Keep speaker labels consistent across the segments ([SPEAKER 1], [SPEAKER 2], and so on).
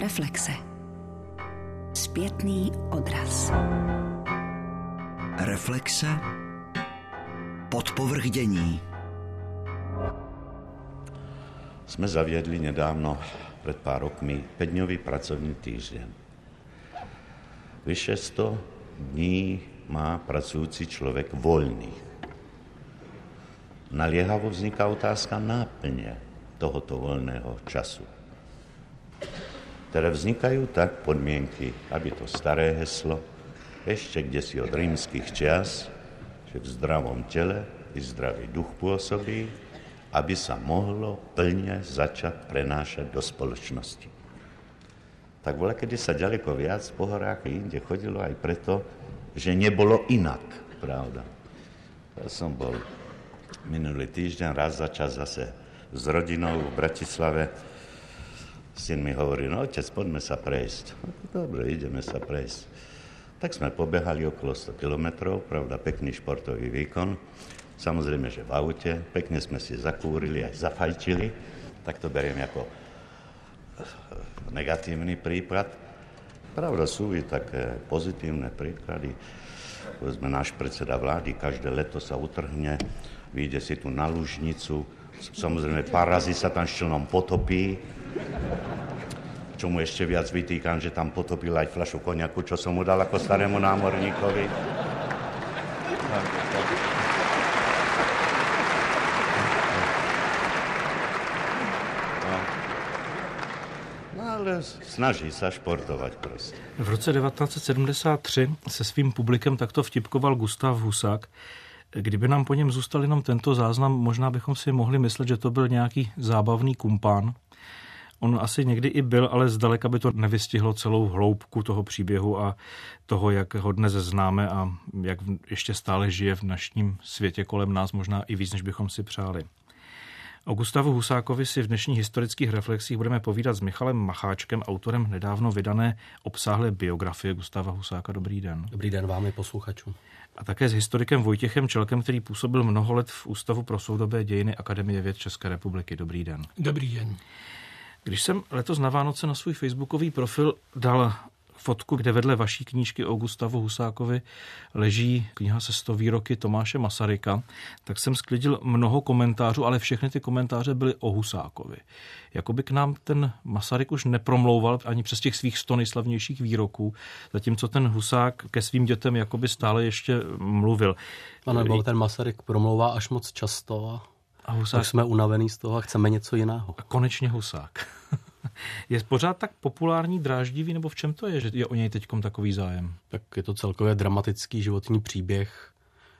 [SPEAKER 1] Reflexe. Zpětný odraz.
[SPEAKER 2] Reflexe. Podpovrchdění.
[SPEAKER 3] Jsme zaviedli nedávno, pred pár rokmi, 5-dňový pracovný týždeň. Vyše 100 dní má pracující člověk voľný. Naliehavo vzniká otázka náplně tohoto voľného času. Teda vznikajú tak podmienky, aby to staré heslo, ešte kdesi od rímskych čias, že v zdravom tele i zdravý duch pôsobí, aby sa mohlo plne začať prenášať do spoločnosti. Tak bola, kedy sa ďaleko viac po horách i inde chodilo aj preto, že nebolo inak, pravda. Ja som bol minulý týždeň raz za čas zase s rodinou v Bratislave. Syn mi hovorí, no otec, poďme sa prejsť. Dobre, ideme sa prejsť. Tak sme pobehali okolo 100 kilometrov, pravda, pekný športový výkon. Samozrejme, že v aute, pekne sme si zakúrili, aj zafajčili. Tak to beriem ako negatívny prípad. Pravda, sú i také pozitívne príklady. Povedzme, náš predseda vlády každé leto sa utrhne, vyjde si tu na Lužnicu. Samozrejme, pár razy sa tam ščelnom potopí. Čo mu ešte viac vytýkam, že tam potopil aj fľašu koniaku, čo som mu dal ako starému námorníkovi. No ale snaží sa športovať proste.
[SPEAKER 4] V roce 1973 se svým publikem takto vtipkoval Gustav Husák. Kdyby nám po něm zůstal jenom tento záznam, možná bychom si mohli myslet, že to byl nějaký zábavný kumpán. On asi někdy i byl, ale zdaleka by to nevystihlo celou hloubku toho příběhu a toho, jak ho dnes známe a jak ještě stále žije v dnešním světě kolem nás, možná i víc, než bychom si přáli. O Gustavu Husákovi si v dnešních historických reflexích budeme povídat s Michalem Macháčkem, autorem nedávno vydané obsáhlé biografie Gustava Husáka. Dobrý den.
[SPEAKER 5] Dobrý den vám i posluchačům.
[SPEAKER 4] A také s historikem Vojtěchem Čelkem, který působil mnoho let v Ústavu pro soudobé dějiny Akademie věd České republiky. Dobrý den.
[SPEAKER 6] Dobrý den.
[SPEAKER 4] Když jsem letos na Vánoce na svůj facebookový profil dal fotku, kde vedle vaší knížky o Gustavu Husákovi leží kniha se 100 výroky Tomáše Masaryka, tak jsem sklidil mnoho komentářů, ale všechny ty komentáře byly o Husákovi. Jakoby k nám ten Masaryk už nepromlouval ani přes těch svých 100 nejslavnějších výroků, zatímco ten Husák ke svým dětem jakoby stále ještě mluvil.
[SPEAKER 5] Ano, byl ten Masaryk promlouvá až moc často a Husák... tak jsme unavený z toho a chceme něco jiného.
[SPEAKER 4] A konečně Husák. Je pořád tak populární, dráždivý, nebo v čem to je, že je o něj teďkom takový zájem?
[SPEAKER 5] Tak je to celkově dramatický životní příběh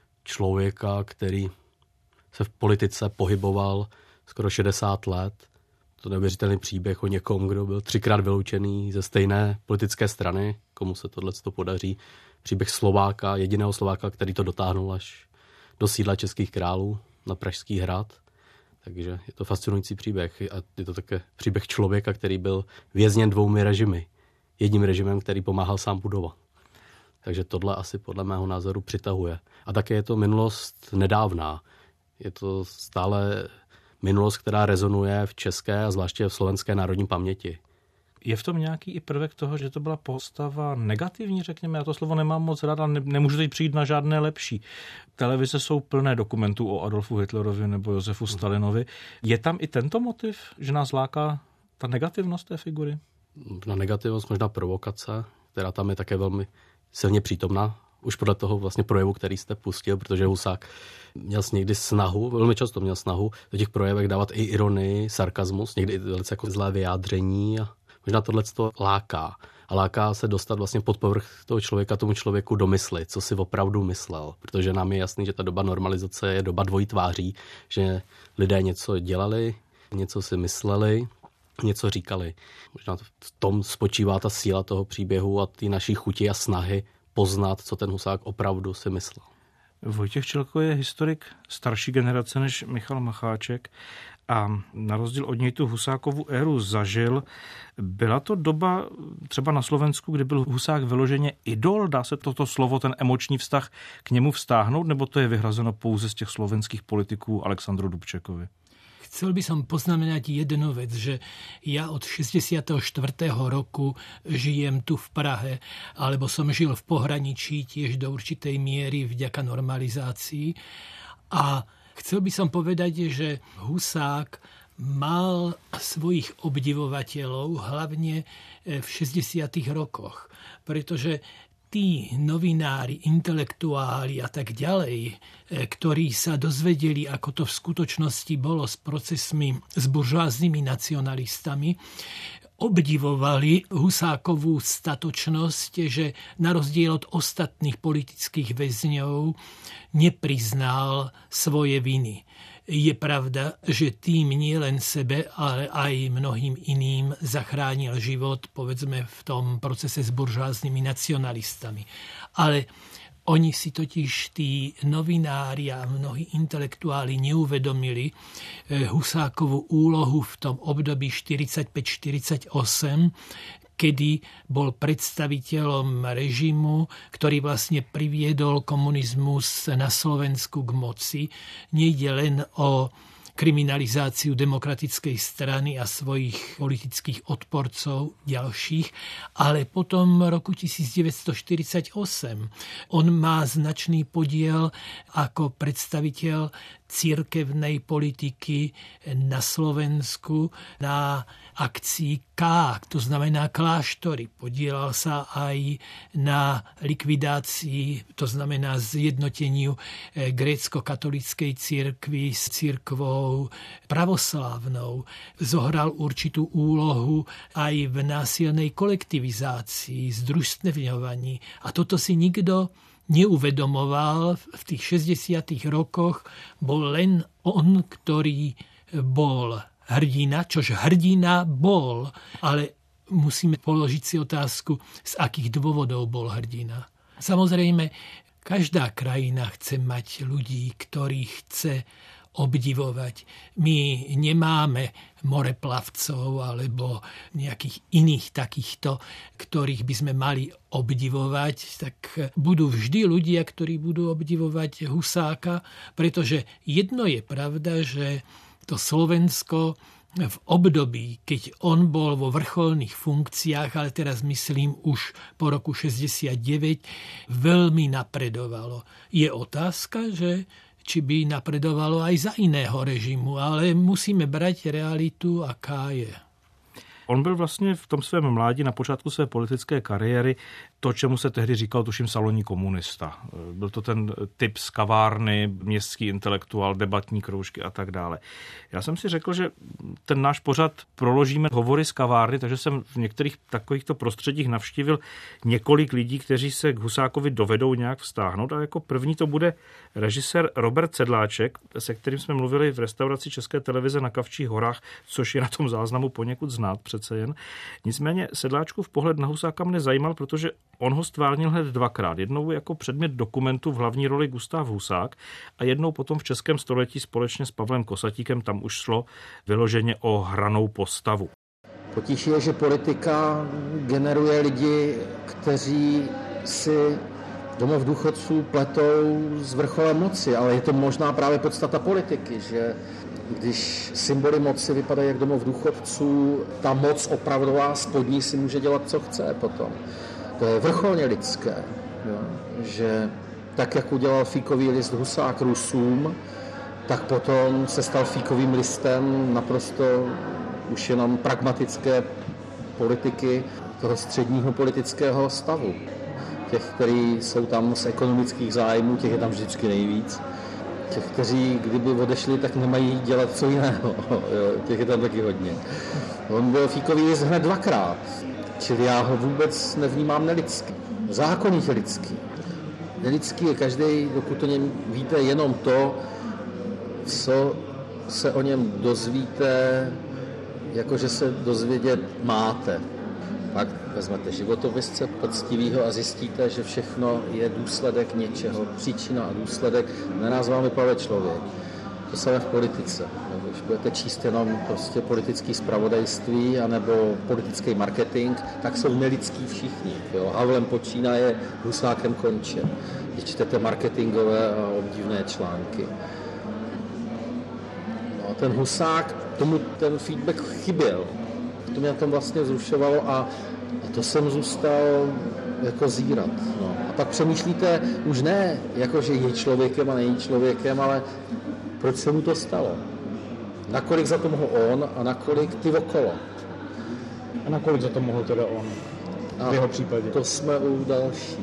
[SPEAKER 5] člověka, který se v politice pohyboval skoro 60 let. To neuvěřitelný příběh o někom, kdo byl 3krát vyloučený ze stejné politické strany, komu se tohleto podaří. Příběh Slováka, jediného Slováka, který to dotáhnul až do sídla českých králů na Pražský hrad. Takže je to fascinující příběh a je to také příběh člověka, který byl vězněn 2 režimy. Jedním režimem, který pomáhal sám budovat. Takže tohle asi podle mého názoru přitahuje. A také je to minulost nedávná. Je to stále minulost, která rezonuje v české a zvláště v slovenské národní paměti.
[SPEAKER 4] Je v tom nějaký i prvek toho, že to byla postava negativní, řekněme? Já to slovo nemám moc rád, ale nemůžu teď přijít na žádné lepší. Televize jsou plné dokumentů o Adolfu Hitlerovi nebo Josefu Stalinovi. Je tam i tento motiv, že nás láká ta negativnost té figury?
[SPEAKER 5] Na negativnost, možná provokace, která tam je také velmi silně přítomná. Už podle toho vlastně projevu, který jste pustil, protože Husák měl někdy snahu, velmi často měl snahu do těch projevech dávat i ironii, sarkazmus, někdy i velice jako zlé vyjádření a možná tohleto láká. A láká se dostat vlastně pod povrch toho člověka, tomu člověku do mysli, co si opravdu myslel. Protože nám je jasný, že ta doba normalizace je doba dvojí tváří, že lidé něco dělali, něco si mysleli, něco říkali. Možná v tom spočívá ta síla toho příběhu a ty naší chuti a snahy poznat, co ten Husák opravdu si myslel.
[SPEAKER 4] Vojtěch Čelko je historik starší generace než Michal Macháček a na rozdíl od něj tu Husákovu éru zažil. Byla to doba třeba na Slovensku, kdy byl Husák vyloženě idol? Dá se toto slovo, ten emoční vztah k němu vztáhnout, nebo to je vyhrazeno pouze z těch slovenských politiků Alexandru Dubčekovi?
[SPEAKER 1] Chcel by som poznamenať jednu vec, že ja od 64. roku žijem tu v Prahe, alebo som žil v pohraničí tiež do určitej miery vďaka normalizácii. A chcel by som povedať, že Husák mal svojich obdivovateľov hlavne v 60. rokoch, pretože tí novinári, intelektuáli a tak ďalej, ktorí sa dozvedeli, ako to v skutočnosti bolo s procesmi, s buržoáznymi nacionalistami, obdivovali Husákovú statočnosť, že na rozdiel od ostatných politických väzňov nepriznal svoje viny. Je pravda, že tým nie len sebe, ale aj mnohým iným zachránil život, povedzme, v tom procese s buržoáznymi nacionalistami. Ale oni si totiž tí novinári a mnohí intelektuáli neuvedomili Husákovú úlohu v tom období 45-48, kedy bol predstaviteľom režimu, ktorý vlastne priviedol komunizmus na Slovensku k moci. Nejde len o kriminalizáciu demokratickej strany a svojich politických odporcov ďalších, ale potom roku 1948 on má značný podiel ako predstaviteľ cirkevnej politiky na Slovensku na akcii K, to znamená kláštory. Podielal sa aj na likvidácii, to znamená zjednoteniu grécko-katolíckej cirkvi s cirkvou pravoslávnou. Zohral určitú úlohu aj v násilnej kolektivizácii, združstevňovaní. A toto si nikto neuvedomoval. V tých 60. rokoch bol len on, ktorý bol hrdina, čož hrdina bol, ale musíme položiť si otázku, z akých dôvodov bol hrdina. Samozrejme, každá krajina chce mať ľudí, ktorých chce obdivovať. My nemáme moreplavcov alebo nejakých iných takýchto, ktorých by sme mali obdivovať, tak budú vždy ľudia, ktorí budú obdivovať Husáka, pretože jedno je pravda, že to Slovensko v období, keď on bol vo vrcholných funkciách, ale teraz myslím už po roku 69, veľmi napredovalo. Je otázka, že či by napredovalo aj za iného režimu, ale musíme brať realitu, aká je.
[SPEAKER 4] On byl vlastně v tom svém mládí na počátku své politické kariéry to, čemu se tehdy říkal, tuším, salonní komunista. Byl to ten typ z kavárny, městský intelektuál, debatní kroužky a tak dále. Já jsem si řekl, že ten náš pořad proložíme hovory z kavárny, takže jsem v některých takovýchto prostředích navštívil několik lidí, kteří se k Husákovi dovedou nějak vztáhnout. A jako první to bude režisér Robert Sedláček, se kterým jsme mluvili v restauraci České televize na Kavčích horách, což je na tom záznamu poněkud znát přece jen. Nicméně Sedláčkův pohled na Husáka mne zajímal, protože on ho stvárnil hned dvakrát. Jednou jako předmět dokumentu v hlavní roli Gustav Husák a jednou potom v Českém století společně s Pavlem Kosatíkem. Tam už šlo vyloženě o hranou postavu.
[SPEAKER 2] Potíž je, že politika generuje lidi, kteří si domov důchodců pletou z vrcholem moci, ale je to možná právě podstata politiky, že když symboly moci vypadají jak domov důchodců, ta moc opravdová spodní si může dělat, co chce potom. To je vrcholně lidské, jo? Že tak, jak udělal fíkový list Husák Rusům, tak potom se stal fíkovým listem naprosto už jenom pragmatické politiky toho středního politického stavu. Těch, kteří jsou tam z ekonomických zájmů, těch je tam vždycky nejvíc. Těch, kteří kdyby odešli, tak nemají dělat co jiného. Těch je tam taky hodně. On byl fíkový list hned dvakrát, čili já ho vůbec nevnímám nelidský. Zákonitě lidský. Nelidský je každý, dokud o něm víte jenom to, co se o něm dozvíte, jakože se dozvědět máte. Pak vezmete životopisce poctivýho a zjistíte, že všechno je důsledek něčeho, příčina a důsledek. Na nás vám vypadá člověk. To samé v politice. Když budete číst jenom prostě politické zpravodajství anebo politický marketing, tak jsou nelidský všichni. Jo? Havlem počínaje, Husákem konče. Když čtete marketingové a obdivné články. No, ten Husák, tomu ten feedback chyběl. To mě na tom vlastně vzrušovalo a to jsem zůstal jako zírat. No. A pak přemýšlíte už ne, jako že je člověkem a není člověkem, ale proč se mu to stalo. Nakolik za to mohl on a nakolik ty okolo.
[SPEAKER 6] A nakolik za to mohl teda on v jeho případě?
[SPEAKER 2] To jsme u další.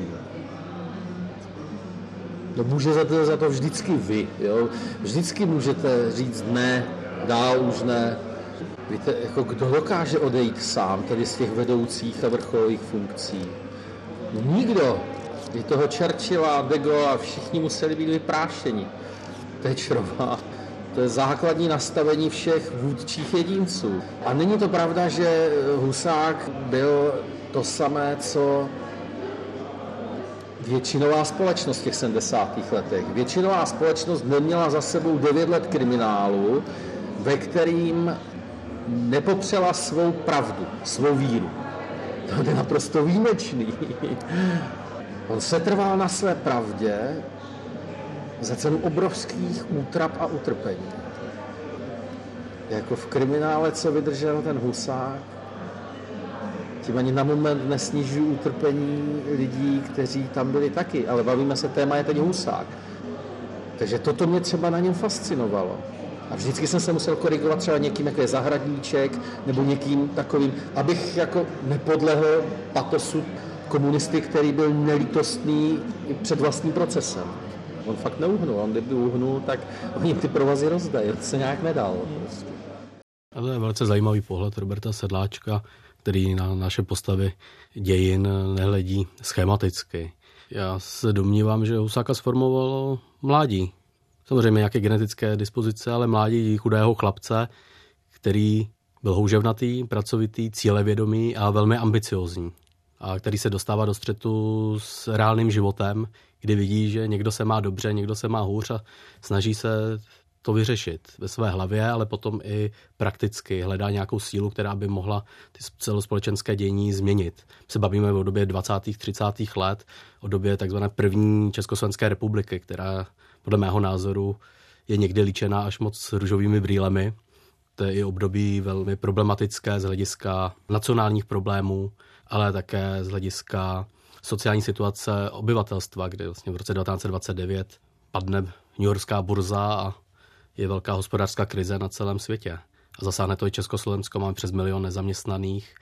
[SPEAKER 2] No může za to vždycky vy. Jo? Vždycky můžete říct ne, dál už ne. Víte, jako kdo dokáže odejít sám tady z těch vedoucích a vrcholových funkcí? No nikdo. I toho Churchilla, de Gaulle a všichni museli být vyprášeni. Thatcherová. To je základní nastavení všech vůdčích jedinců. A není to pravda, že Husák byl to samé, co většinová společnost v těch 70. letech. Většinová společnost neměla za sebou 9 let kriminálu, ve kterým nepopřela svou pravdu, svou víru. To je naprosto výjimečný. On setrval na své pravdě za cenu obrovských útrap a utrpení. Jako v kriminále, co vydržel ten Husák, tím ani na moment nesnižují utrpení lidí, kteří tam byli taky, ale bavíme se, téma je teď Husák. Takže toto mě třeba na něm fascinovalo. A vždycky jsem se musel korigovat třeba někým, jako je Zahradníček, nebo někým takovým, abych jako nepodlehl patosu komunisty, který byl nelítostný i před vlastním procesem. On fakt neuhnul, on kdyby uhnul, tak oni ty provazy rozdají, to se nějak nedal.
[SPEAKER 5] A to je velice zajímavý pohled Roberta Sedláčka, který na naše postavy dějin nehledí schematicky. Já se domnívám, že Husáka sformovalo mládí. Samozřejmě nějaké genetické dispozice, ale mládí chudého chlapce, který byl houževnatý, pracovitý, cílevědomý a velmi ambiciózní. A který se dostává do střetu s reálným životem, kdy vidí, že někdo se má dobře, někdo se má hůř a snaží se to vyřešit ve své hlavě, ale potom i prakticky hledá nějakou sílu, která by mohla ty celospolečenské dění změnit. Se bavíme o době 20. 30. let, o době takzvané první Československé republiky, která podle mého názoru je někdy líčená až moc růžovými brýlemi. To je i období velmi problematické z hlediska nacionálních problémů, ale také z hlediska sociální situace obyvatelstva, kde vlastně v roce 1929 padne newyorská burza a je velká hospodářská krize na celém světě. A zasáhne to i Československo, máme přes 1 milion nezaměstnaných.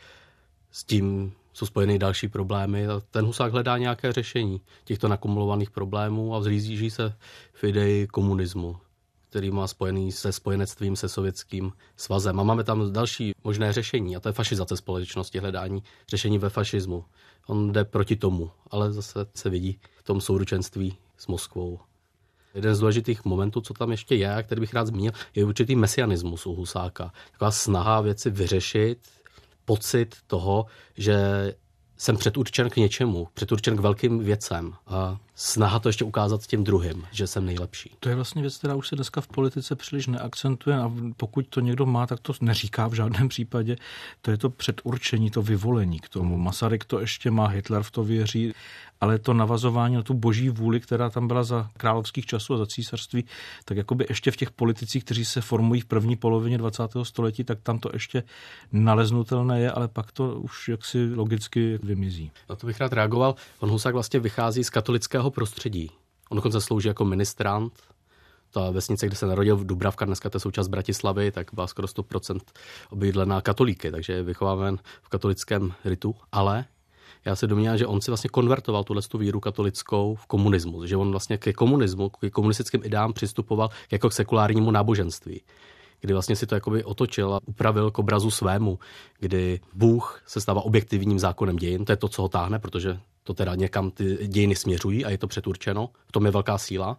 [SPEAKER 5] S tím jsou spojeny další problémy. A ten Husák hledá nějaké řešení těchto nakumulovaných problémů a vzlíží se v ideji komunismu, který má spojený se spojenectvím se Sovětským svazem. A máme tam další možné řešení, a to je fašizace společnosti, hledání řešení ve fašismu. On jde proti tomu, ale zase se vidí v tom souručenství s Moskvou. Jeden z důležitých momentů, co tam ještě je, a který bych rád zmínil, je určitý mesianismus u Husáka. Taková snaha věci vyřešit, pocit toho, že jsem předurčen k něčemu, předurčen k velkým věcem a snaha to ještě ukázat těm druhým, že jsem nejlepší.
[SPEAKER 4] To je vlastně věc, která už se dneska v politice příliš neakcentuje a pokud to někdo má, tak to neříká v žádném případě. To je to předurčení, to vyvolení k tomu. Masaryk to ještě má, Hitler v to věří, ale to navazování na tu boží vůli, která tam byla za královských časů a za císařství, tak jakoby ještě v těch politicích, kteří se formují v první polovině 20. století, tak tam to ještě naleznutelné je, ale pak to už jaksi logicky vymizí.
[SPEAKER 5] Na to bych rád reagoval. On Husák vlastně vychází z katolického prostředí. On dokonce slouží jako ministrant. Ta vesnice, kde se narodil, v Dubravka, dneska to je součást Bratislavy, tak byla skoro 100% obydlená katolíky, takže je vychováván v katolickém ritu, ale já se domnívám, že on si vlastně konvertoval tu víru katolickou v komunismus, že on vlastně ke komunismu, k komunistickým ideám přistupoval jako k sekulárnímu náboženství, kdy vlastně si to jakoby otočil a upravil k obrazu svému, kdy Bůh se stává objektivním zákonem dějin, to je to, co ho táhne, protože to teda někam ty dějiny směřují a je to předurčeno, v tom je velká síla,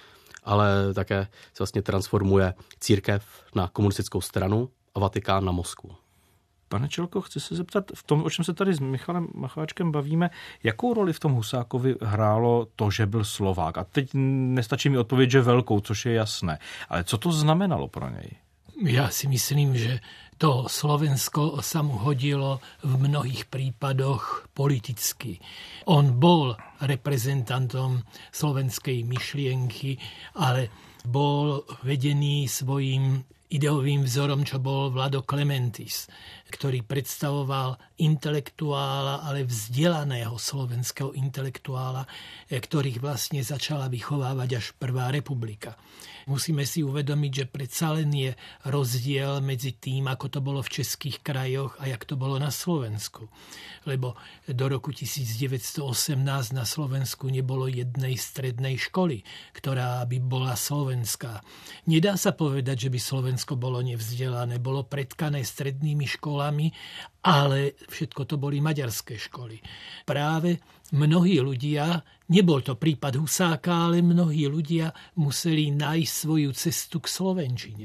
[SPEAKER 5] ale také se vlastně transformuje církev na komunistickou stranu a Vatikán na Moskvu.
[SPEAKER 4] Pane Čelko, chci se zeptat, v tom, o čem se tady s Michalem Macháčkem bavíme, jakou roli v tom Husákovi hrálo to, že byl Slovák? A teď nestačí mi odpovědět, že velkou, což je jasné. Ale co to znamenalo pro něj?
[SPEAKER 1] Ja si myslím, že to Slovensko sa mu hodilo v mnohých prípadoch politicky. On bol reprezentantom slovenskej myšlienky, ale bol vedený svojím ideovým vzorom, čo bol Vlado Klementis, ktorý predstavoval intelektuála, ale vzdelaného slovenského intelektuála, ktorých vlastne začala vychovávať až Prvá republika. Musíme si uvedomiť, že predsa len je rozdiel medzi tým, ako to bolo v českých krajoch a jak to bolo na Slovensku. Lebo do roku 1918 na Slovensku nebolo jednej strednej školy, ktorá by bola slovenská. Nedá sa povedať, že by Slovensko bolo nevzdelané. Bolo pretkané strednými školami, ale všetko to boli maďarské školy. Práve mnohí ľudia, nebol to prípad Husáka, ale mnohí ľudia museli nájsť svoju cestu k slovenčine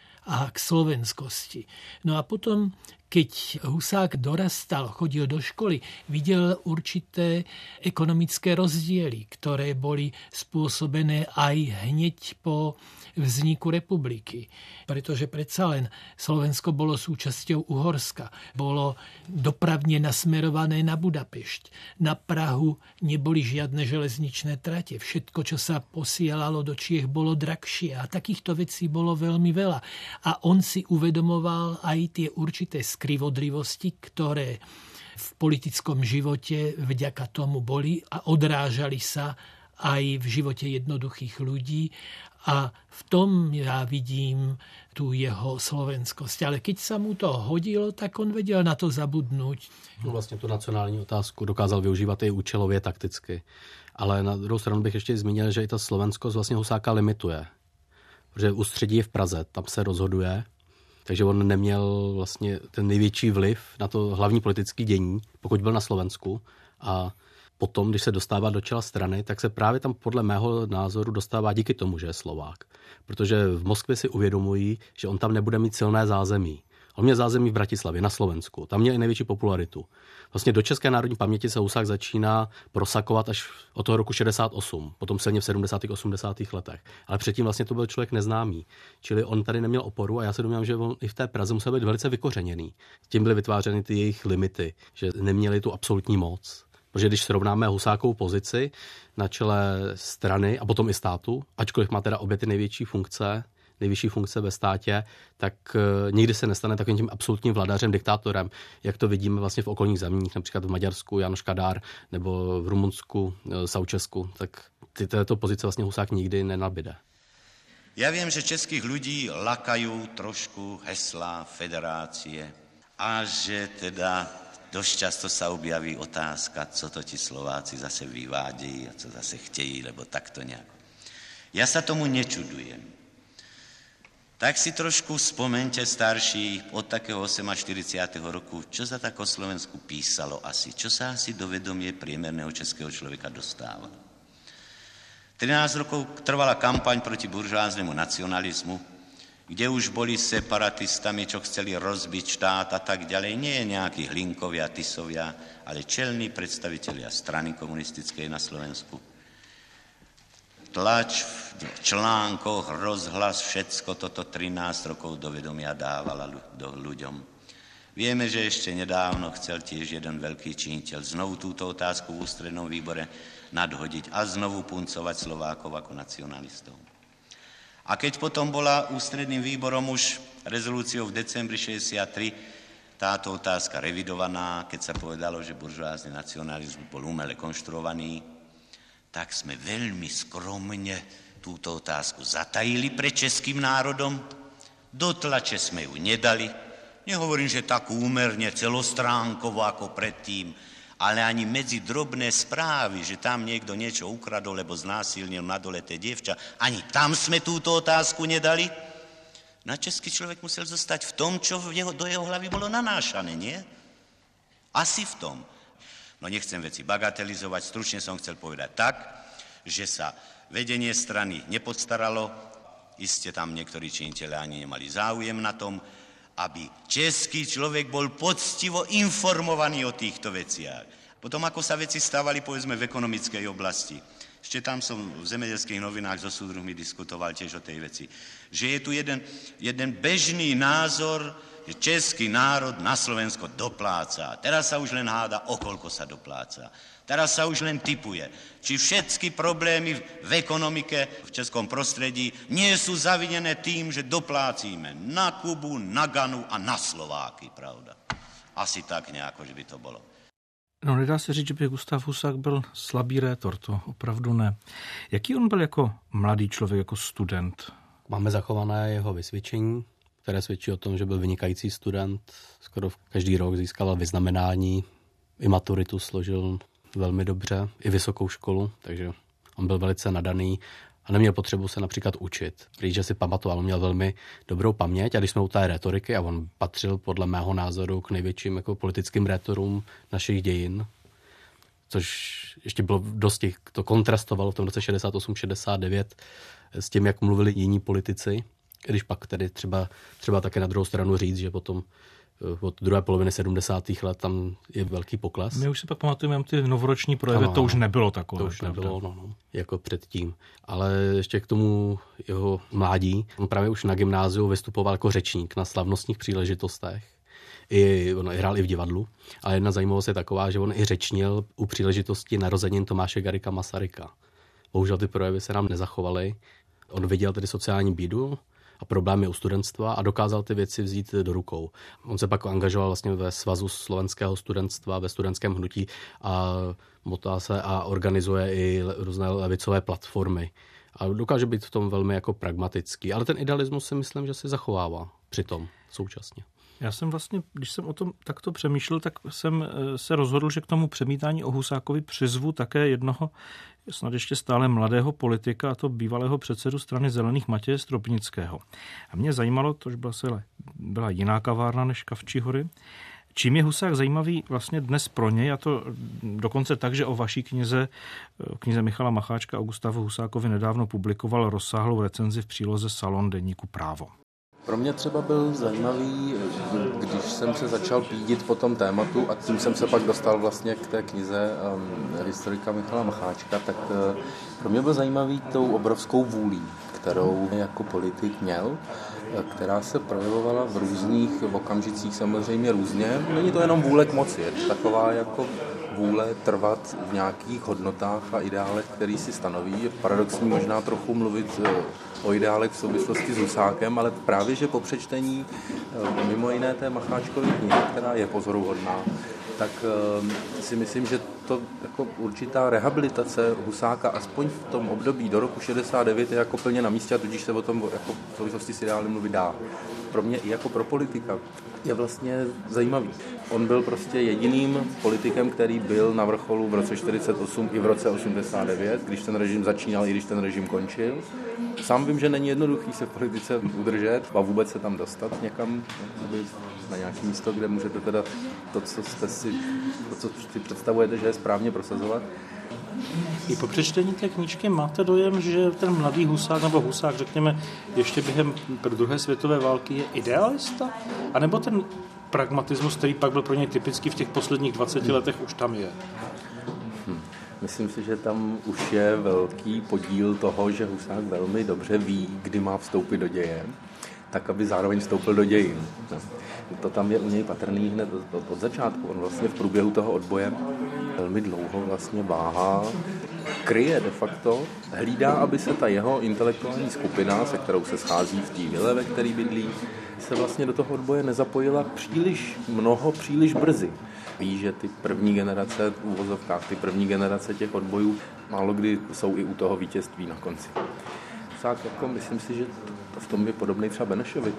[SPEAKER 1] a k slovenskosti. No a potom, keď Husák dorastal, chodil do školy, videl určité ekonomické rozdiely, ktoré boli spôsobené aj hneď po vzniku republiky. Pretože predsa len Slovensko bolo súčasťou Uhorska. Bolo dopravne nasmerované na Budapešť. Na Prahu neboli žiadne železničné trate. Všetko, čo sa posielalo do Čiech, bolo drahšie. A takýchto vecí bolo veľmi veľa. A on si uvedomoval aj tie určité skrivodlivosti, ktoré v politickom živote vďaka tomu boli a odrážali sa aj v živote jednoduchých ľudí. A v tom ja vidím tú jeho slovenskosť. Ale keď sa mu to hodilo, tak on vedel na to zabudnúť.
[SPEAKER 5] No vlastne tu nacionální otázku dokázal využívat i účelově, takticky. Ale na druhou stranu bych ještě zmínil, že i ta slovenskost vlastně Husáka limituje. Protože ústředí je v Praze, tam se rozhoduje. Takže on neměl vlastně ten největší vliv na to hlavní politické dění, pokud byl na Slovensku. A potom, když se dostává do čela strany, tak se právě tam podle mého názoru dostává díky tomu, že je Slovák. Protože v Moskvě si uvědomují, že on tam nebude mít silné zázemí. On měl zázemí v Bratislavě, na Slovensku. Tam měl i největší popularitu. Vlastně do české národní paměti se Husák začíná prosakovat až od toho roku 68, potom silně v 70. 80. letech. Ale předtím vlastně to byl člověk neznámý. Čili on tady neměl oporu a já se domnívám, že on i v té Praze musel být velice vykořeněný. Tím byly vytvářeny ty jejich limity, že neměli tu absolutní moc. Protože když srovnáme Husákovou pozici na čele strany a potom i státu, ačkoliv má teda obě ty nejvyšší funkce ve státě, tak nikdy se nestane takovým tím absolutním vladařem, diktátorem, jak to vidíme vlastně v okolních zemích, například v Maďarsku János Kadar nebo v Rumunsku Ceausescu, tak této pozice vlastně Husák nikdy nenabide.
[SPEAKER 3] Ja viem, že českých ľudí lakajú trošku heslá federácie a že teda dosť často sa objaví otázka, co to ti Slováci zase vyvádějí a co zase chtějí, lebo takto nejak. Ja sa tomu nečudujem. Tak si trošku spomente starší od takého 48. roku, čo sa tak o Slovensku písalo asi, čo sa asi do vedomie priemerného českého človeka dostávalo. 13 rokov trvala kampaň proti buržoáznému nacionalizmu, kde už boli separatistami, čo chceli rozbiť štát a tak ďalej. Nie nejakí Hlinkovia, Tisovia, ale čelní predstavitelia strany komunistickej na Slovensku. Tlač v článkoch, rozhlas, všetko toto 13 rokov do vedomia dávala ľuďom. Vieme, že ešte nedávno chcel tiež jeden veľký činiteľ znovu túto otázku v ústrednom výbore nadhodiť a znovu puncovať Slovákov ako nacionalistov. A keď potom bola ústredným výborom už rezolúciou v decembri 63 táto otázka revidovaná, keď sa povedalo, že buržoázny nacionalizmus bol umele konštruovaný, tak sme veľmi skromne túto otázku zatajili pred českým národom, do tlače sme ju nedali, nehovorím, že tak úmerne celostránkovo ako predtým, ale ani medzi drobné správy, že tam niekto niečo ukradol, lebo znásilnil mladoleté dievča, ani tam sme túto otázku nedali. Na český človek musel zostať v tom, čo do jeho hlavy bolo nanášané, nie? Asi v tom. No nechcem veci bagatelizovať, stručne som chcel povedať tak, že sa vedenie strany nepodstaralo, iste tam niektorí činiteľe ani nemali záujem na tom, aby český človek bol poctivo informovaný o týchto veciach. Potom, ako sa veci stávali, povedzme, v ekonomickej oblasti. Ešte tam som v zemedelských novinách so súdruhmi diskutoval tiež o tej veci. Že je tu jeden bežný názor
[SPEAKER 7] že český národ na Slovensko dopláca. Teraz sa už len háda, o koľko sa dopláca. Teraz sa už len tipuje, či všetky problémy v ekonomike, v českom prostredí nie sú zavinené tým, že doplácíme na Kubu, na Ganu a na Slováky, pravda. Asi tak nejako, že by to bolo.
[SPEAKER 4] No, nedá se říct, že by Gustav Husák byl slabý rétor, to opravdu ne. Jaký on byl jako mladý člověk, jako student?
[SPEAKER 5] Máme zachované jeho vysvědčení, které svědčí o tom, že byl vynikající student. Skoro každý rok získal vyznamenání, i maturitu složil velmi dobře, i vysokou školu, takže on byl velice nadaný a neměl potřebu se například učit. Protože si pamatoval, on měl velmi dobrou paměť a když jsme u té rétoriky, a on patřil podle mého názoru k největším jako politickým rétorům našich dějin, což ještě bylo dosti, to kontrastovalo v tom roce 68-69 s tím, jak mluvili jiní politici, když pak tedy třeba také na druhou stranu říct, že potom od druhé poloviny 70. let tam je velký pokles.
[SPEAKER 4] My už si pak pamatujeme ty novoroční projevy, to už nebylo takové.
[SPEAKER 5] To už nebylo, jako předtím. Ale ještě k tomu jeho mládí. On právě už na gymnáziu vystupoval jako řečník na slavnostních příležitostech. On hrál i v divadlu. A jedna zajímavost je taková, že on i řečnil u příležitosti narozenin Tomáše Garrigua Masaryka. Bohužel ty projevy se nám nezachovaly. On viděl tedy sociální bídu a problémy u studentstva a dokázal ty věci vzít do rukou. On se pak angažoval vlastně ve Svazu slovenského studentstva, ve studentském hnutí a motá se a organizuje i různé levicové platformy. A dokáže být v tom velmi jako pragmatický. Ale ten idealismus si myslím, že si zachovává přitom současně.
[SPEAKER 4] Já jsem vlastně, když jsem o tom takto přemýšlel, tak jsem se rozhodl, že k tomu přemítání o Husákovi přizvu také jednoho snad ještě stále mladého politika, a to bývalého předsedu strany Zelených Matěje Stropnického. A mě zajímalo, to byla jiná kavárna než Kavčí hory, čím je Husák zajímavý vlastně dnes pro něj, a to dokonce tak, že o vaší knize Michala Macháčka o Gustavu Husákovi nedávno publikoval rozsáhlou recenzi v příloze Salon deníku Právo.
[SPEAKER 8] Pro mě třeba byl zajímavý, když jsem se začal pídit po tom tématu a tím jsem se pak dostal vlastně k té knize historika Michala Macháčka, tak pro mě byl zajímavý tou obrovskou vůlí, kterou jako politik měl, která se projevovala v různých okamžicích samozřejmě různě. Není to jenom vůle k moci, je to taková jako vůle trvat v nějakých hodnotách a ideálech, který si stanoví. Je paradoxní možná trochu mluvit o ideálech v souvislosti s Husákem, ale právě, že po přečtení mimo jiné té Macháčkovy knihy, která je pozoruhodná, tak si myslím, že to jako určitá rehabilitace Husáka aspoň v tom období do roku 69 je jako plně na místě a tudíž se o tom jako v souvislosti s ideály mluvit dá. Pro mě i jako pro politika je vlastně zajímavý. On byl prostě jediným politikem, který byl na vrcholu v roce 48 i v roce 89, když ten režim začínal i když ten režim končil. Sám vím, že není jednoduchý se v politice udržet a vůbec se tam dostat někam na nějaké místo, kde můžete teda to, co si představujete, že je správně prosazovat.
[SPEAKER 4] I po přečtení té knížky máte dojem, že ten mladý Husák, nebo Husák, řekněme, ještě během druhé světové války je idealista? A nebo ten pragmatismus, který pak byl pro něj typický v těch posledních 20 letech, už tam je?
[SPEAKER 8] Myslím si, že tam už je velký podíl toho, že Husák velmi dobře ví, kdy má vstoupit do děje, tak aby zároveň vstoupil do dějin. To tam je u něj patrný hned od začátku. On vlastně v průběhu toho odboje velmi dlouho vlastně váhá, kryje de facto, hlídá, aby se ta jeho intelektuální skupina, se kterou se schází v té vile, ve který bydlí, se vlastně do toho odboje nezapojila příliš brzy. Ví, že ty první generace v uvozovkách, ty první generace těch odbojů málo kdy jsou i u toho vítězství na konci. Tak jako myslím si, že to v tom je podobný třeba Benešovi.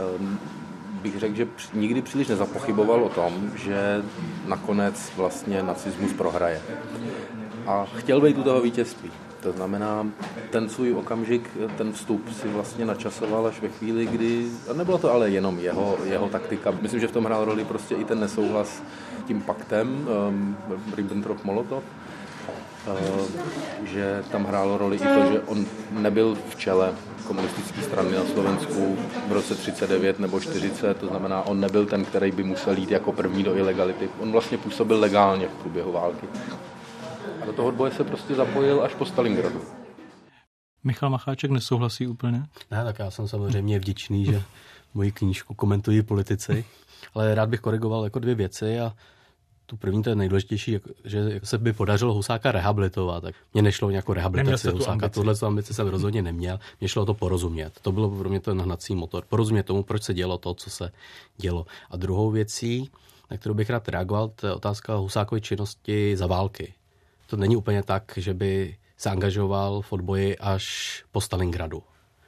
[SPEAKER 8] Bych řekl, že nikdy příliš nezapochyboval o tom, že nakonec vlastně nacismus prohraje. A chtěl být u toho vítězství. To znamená, ten svůj okamžik, ten vstup si vlastně načasoval až ve chvíli, kdy, a nebylo to ale jenom jeho taktika, myslím, že v tom hrál roli prostě i ten nesouhlas tím paktem Ribbentrop-Molotov, že tam hrálo roli i to, že on nebyl v čele komunistické strany na Slovensku v roce 39 nebo 40, to znamená, on nebyl ten, který by musel jít jako první do ilegality. On vlastně působil legálně v průběhu války. A do toho odboje se prostě zapojil až po Stalingradu.
[SPEAKER 4] Michal Macháček nesouhlasí úplně?
[SPEAKER 5] Ne, tak já jsem samozřejmě vděčný, že moji knížku komentují politici, ale rád bych korigoval jako 2 věci a tu první, to je nejdůležitější, že se by podařilo Husáka rehabilitovat. Tak mně nešlo o nějakou rehabilitaci Husáka, tohle ambici jsem rozhodně neměl, mě šlo o to porozumět. To bylo pro mě ten hnací motor. Porozumět tomu, proč se dělo to, co se dělo. A druhou věcí, na kterou bych rád reagoval, to je otázka Husákovy činnosti za války. To není úplně tak, že by se angažoval v odboji až po Stalingradu.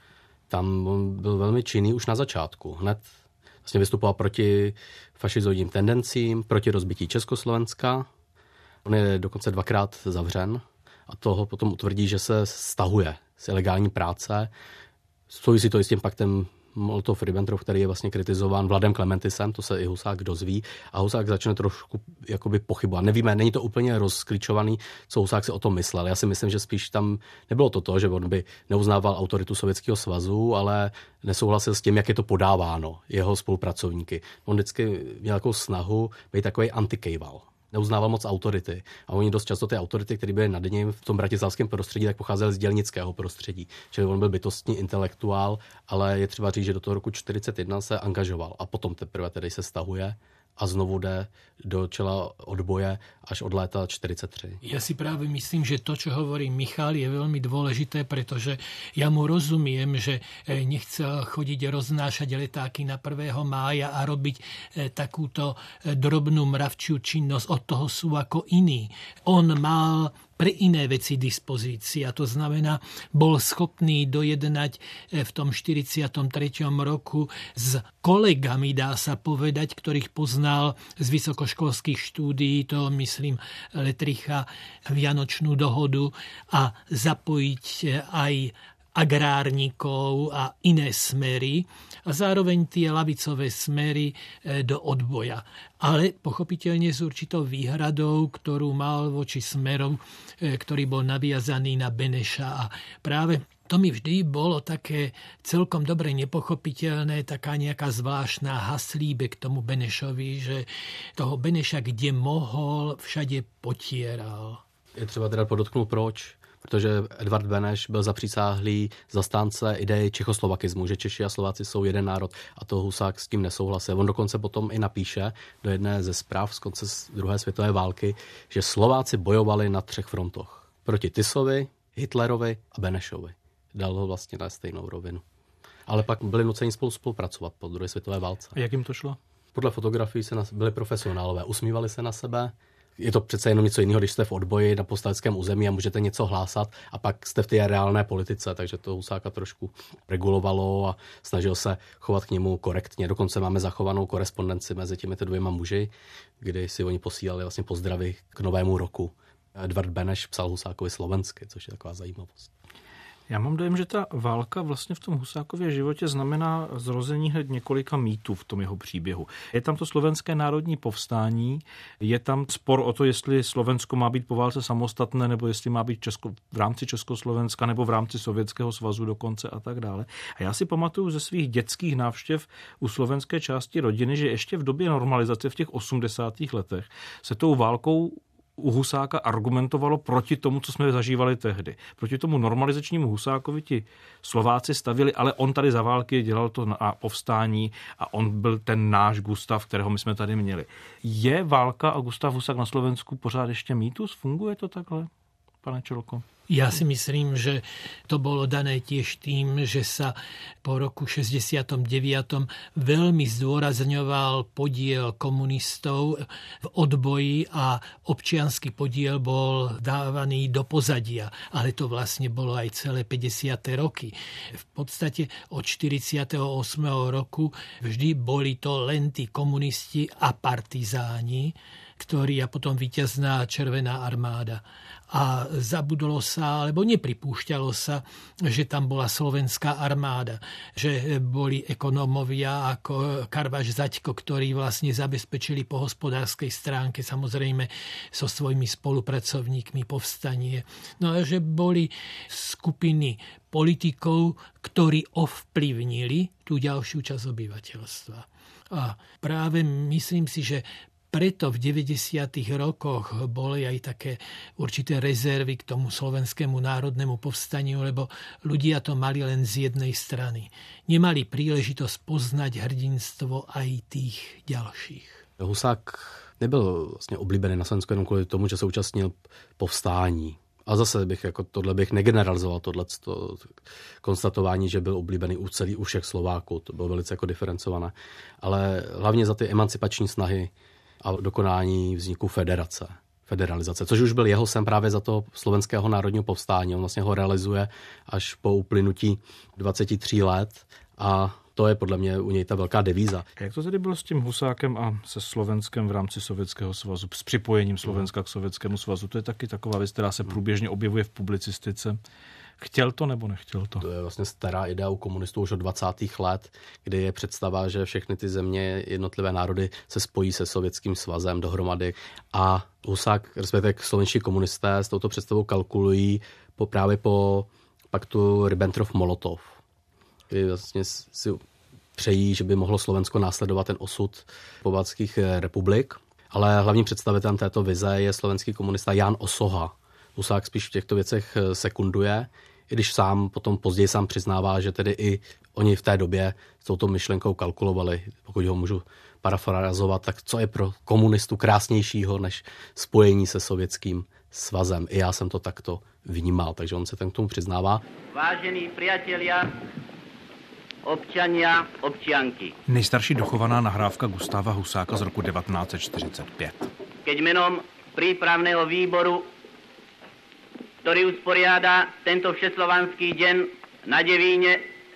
[SPEAKER 5] Tam on byl velmi činný už na začátku. Hned vlastně vystupoval proti fašizoidním tendencím, proti rozbití Československa. On je dokonce 2krát zavřen a toho potom utvrdí, že se stahuje z ilegální práce. Souvisí to i s tím paktem Molotov-Ribbentrop, který je vlastně kritizován Vladem Klementisem, to se i Husák dozví a Husák začne trošku jakoby pochybovat. Nevíme, není to úplně rozklíčovaný, co Husák si o tom myslel. Já si myslím, že spíš tam nebylo to, že on by neuznával autoritu Sovětského svazu, ale nesouhlasil s tím, jak je to podáváno jeho spolupracovníky. On vždycky měl takovou snahu být takový antikejval. Neuznával moc autority. A oni dost často ty autority, které byly nad ním v tom bratislavském prostředí, tak pocházely z dělnického prostředí. Čili on byl bytostný intelektuál, ale je třeba říct, že do toho roku 1941 se angažoval a potom teprve tedy se stahuje a znovu jde do čela odboje až od léta 1943.
[SPEAKER 1] Ja si práve myslím, že to, čo hovorí Michal, je veľmi dôležité, pretože ja mu rozumiem, že nechcel chodiť roznášať letáky na 1. mája a robiť takúto drobnú mravčiu činnosť. Od toho sú ako iní. On mal pre iné veci dispozícia. To znamená, bol schopný dojednať v tom 43. roku s kolegami, dá sa povedať, ktorých poznal z vysokoškolských štúdií, to myslím Letricha, Vianočnú dohodu a zapojiť aj agrárnikov a iné smery a zároveň tie lavicové smery do odboja. Ale pochopiteľne s určitou výhradou, ktorú mal voči smerom, ktorý bol naviazaný na Beneša. A práve to mi vždy bolo také celkom dobre nepochopiteľné, taká nejaká zvláštna haslíbe k tomu Benešovi, že toho Beneša, kde mohol, všade potieral.
[SPEAKER 5] Je třeba teda podotknout proč. Protože Edvard Beneš byl zapřísáhlý zastánce ideji čechoslovakismu, že Češi a Slováci jsou jeden národ a to Husák s tím nesouhlasil. On dokonce potom i napíše do jedné ze zpráv z konce druhé světové války, že Slováci bojovali na 3 frontoch. Proti Tisovi, Hitlerovi a Benešovi. Dal ho vlastně na stejnou rovinu. Ale pak byli nuceni spolupracovat po druhé světové válce.
[SPEAKER 4] A jak jim to šlo?
[SPEAKER 5] Podle fotografií byli profesionálové, usmívali se na sebe. Je to přece jenom něco jiného, když jste v odboji na povstaleckém území a můžete něco hlásat a pak jste v té reálné politice, takže to Husáka trošku regulovalo a snažil se chovat k němu korektně. Dokonce máme zachovanou korespondenci mezi těmito 2 muži, kdy si oni posílali vlastně pozdravy k novému roku. Edvard Beneš psal Husákovi slovensky, což je taková zajímavost.
[SPEAKER 4] Já mám dojem, že ta válka vlastně v tom Husákově životě znamená zrození hned několika mýtů v tom jeho příběhu. Je tam to slovenské národní povstání, je tam spor o to, jestli Slovensko má být po válce samostatné, nebo jestli má být v rámci Československa, nebo v rámci Sovětského svazu dokonce a tak dále. A já si pamatuju ze svých dětských návštěv u slovenské části rodiny, že ještě v době normalizace v těch 80. letech se tou válkou u Husáka argumentovalo proti tomu, co jsme zažívali tehdy. Proti tomu normalizačnímu Husákovi ti Slováci stavili, ale on tady za války dělal to na povstání a on byl ten náš Gustav, kterého my jsme tady měli. Je válka a Gustav Husák na Slovensku pořád ještě mýtus? Funguje to takhle, pane Čelko?
[SPEAKER 1] Ja si myslím, že to bolo dané tiež tým, že sa po roku 69. veľmi zdôrazňoval podiel komunistov v odboji a občiansky podiel bol dávaný do pozadia. Ale to vlastne bolo aj celé 50. roky. V podstate od 48. roku vždy boli to len tí komunisti a partizáni, ktorí a potom víťazná Červená armáda. A zabudlo sa, alebo nepripúšťalo sa, že tam bola slovenská armáda, že boli ekonómovia ako Karvaš Zaďko, ktorí vlastne zabezpečili po hospodárskej stránke samozrejme so svojimi spolupracovníkmi povstanie. No a že boli skupiny politikov, ktorí ovplyvnili tú ďalšiu časť obyvateľstva. A práve myslím si, že preto v 90. rokoch boli aj také určité rezervy k tomu slovenskému národnému povstaniu, lebo ľudia to mali len z jednej strany. Nemali príležitosť poznať hrdinstvo aj tých ďalších.
[SPEAKER 5] Husák nebyl vlastně oblíbený na Slovensku jenom kvůli tomu, že se účastnil povstání. A zase tohle bych negeneralizoval, tohleto konstatování, že byl oblíbený u všech Slováků. To bylo velice diferencované. Ale hlavně za ty emancipační snahy a dokonání vzniku federalizace, což už byl jeho sen právě za to slovenského národního povstání. On vlastně ho realizuje až po uplynutí 23 let a to je podle mě u něj ta velká devíza.
[SPEAKER 4] Jak to tedy bylo s tím Husákem a se Slovenskem v rámci Sovětského svazu, s připojením Slovenska k Sovětskému svazu? To je taky taková věc, která se průběžně objevuje v publicistice. Chtěl to nebo nechtěl to?
[SPEAKER 5] To je vlastně stará idea u komunistů už od 20. let, kdy je představa, že všechny ty země, jednotlivé národy se spojí se Sovětským svazem dohromady a Husák, respektive slovenští komunisté s touto představou kalkulují právě po paktu Ribbentrop-Molotov, kdy vlastně si přejí, že by mohlo Slovensko následovat ten osud pobaltských republik. Ale hlavním představitelem této vize je slovenský komunista Jan Osoha. Husák spíš v těchto věcech sekunduje, i když potom později sám přiznává, že tedy i oni v té době s touto myšlenkou kalkulovali. Pokud ho můžu parafrazovat, tak co je pro komunistu krásnějšího než spojení se Sovětským svazem. I já jsem to takto vnímal, takže on se k tomu přiznává.
[SPEAKER 9] Vážení priatelia, občania, občianky.
[SPEAKER 4] Nejstarší dochovaná nahrávka Gustáva Husáka z roku 1945.
[SPEAKER 9] Keď menom prípravného výboru, ktorý usporiada tento všeslovanský deň na Devíne,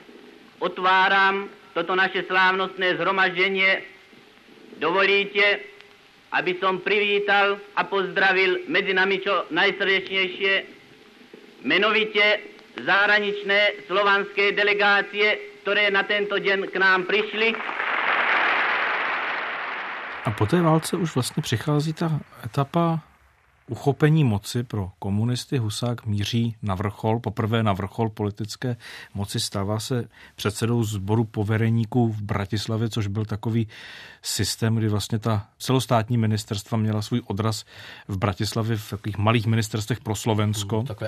[SPEAKER 9] otváram toto naše slávnostné zhromaždenie, dovolíte, aby som privítal a pozdravil medzi nami čo najsrdečnejšie menovite zahraničné slovanské delegácie, ktoré na tento deň k nám prišli.
[SPEAKER 4] A po té válce už vlastně přichází ta etapa uchopení moci pro komunisty. Husák míří na vrchol, poprvé na vrchol politické moci, stává se předsedou sboru povereníků v Bratislavě, což byl takový systém, kdy vlastně ta celostátní ministerstva měla svůj odraz v Bratislavě v takových malých ministerstvech pro Slovensko.
[SPEAKER 5] Takový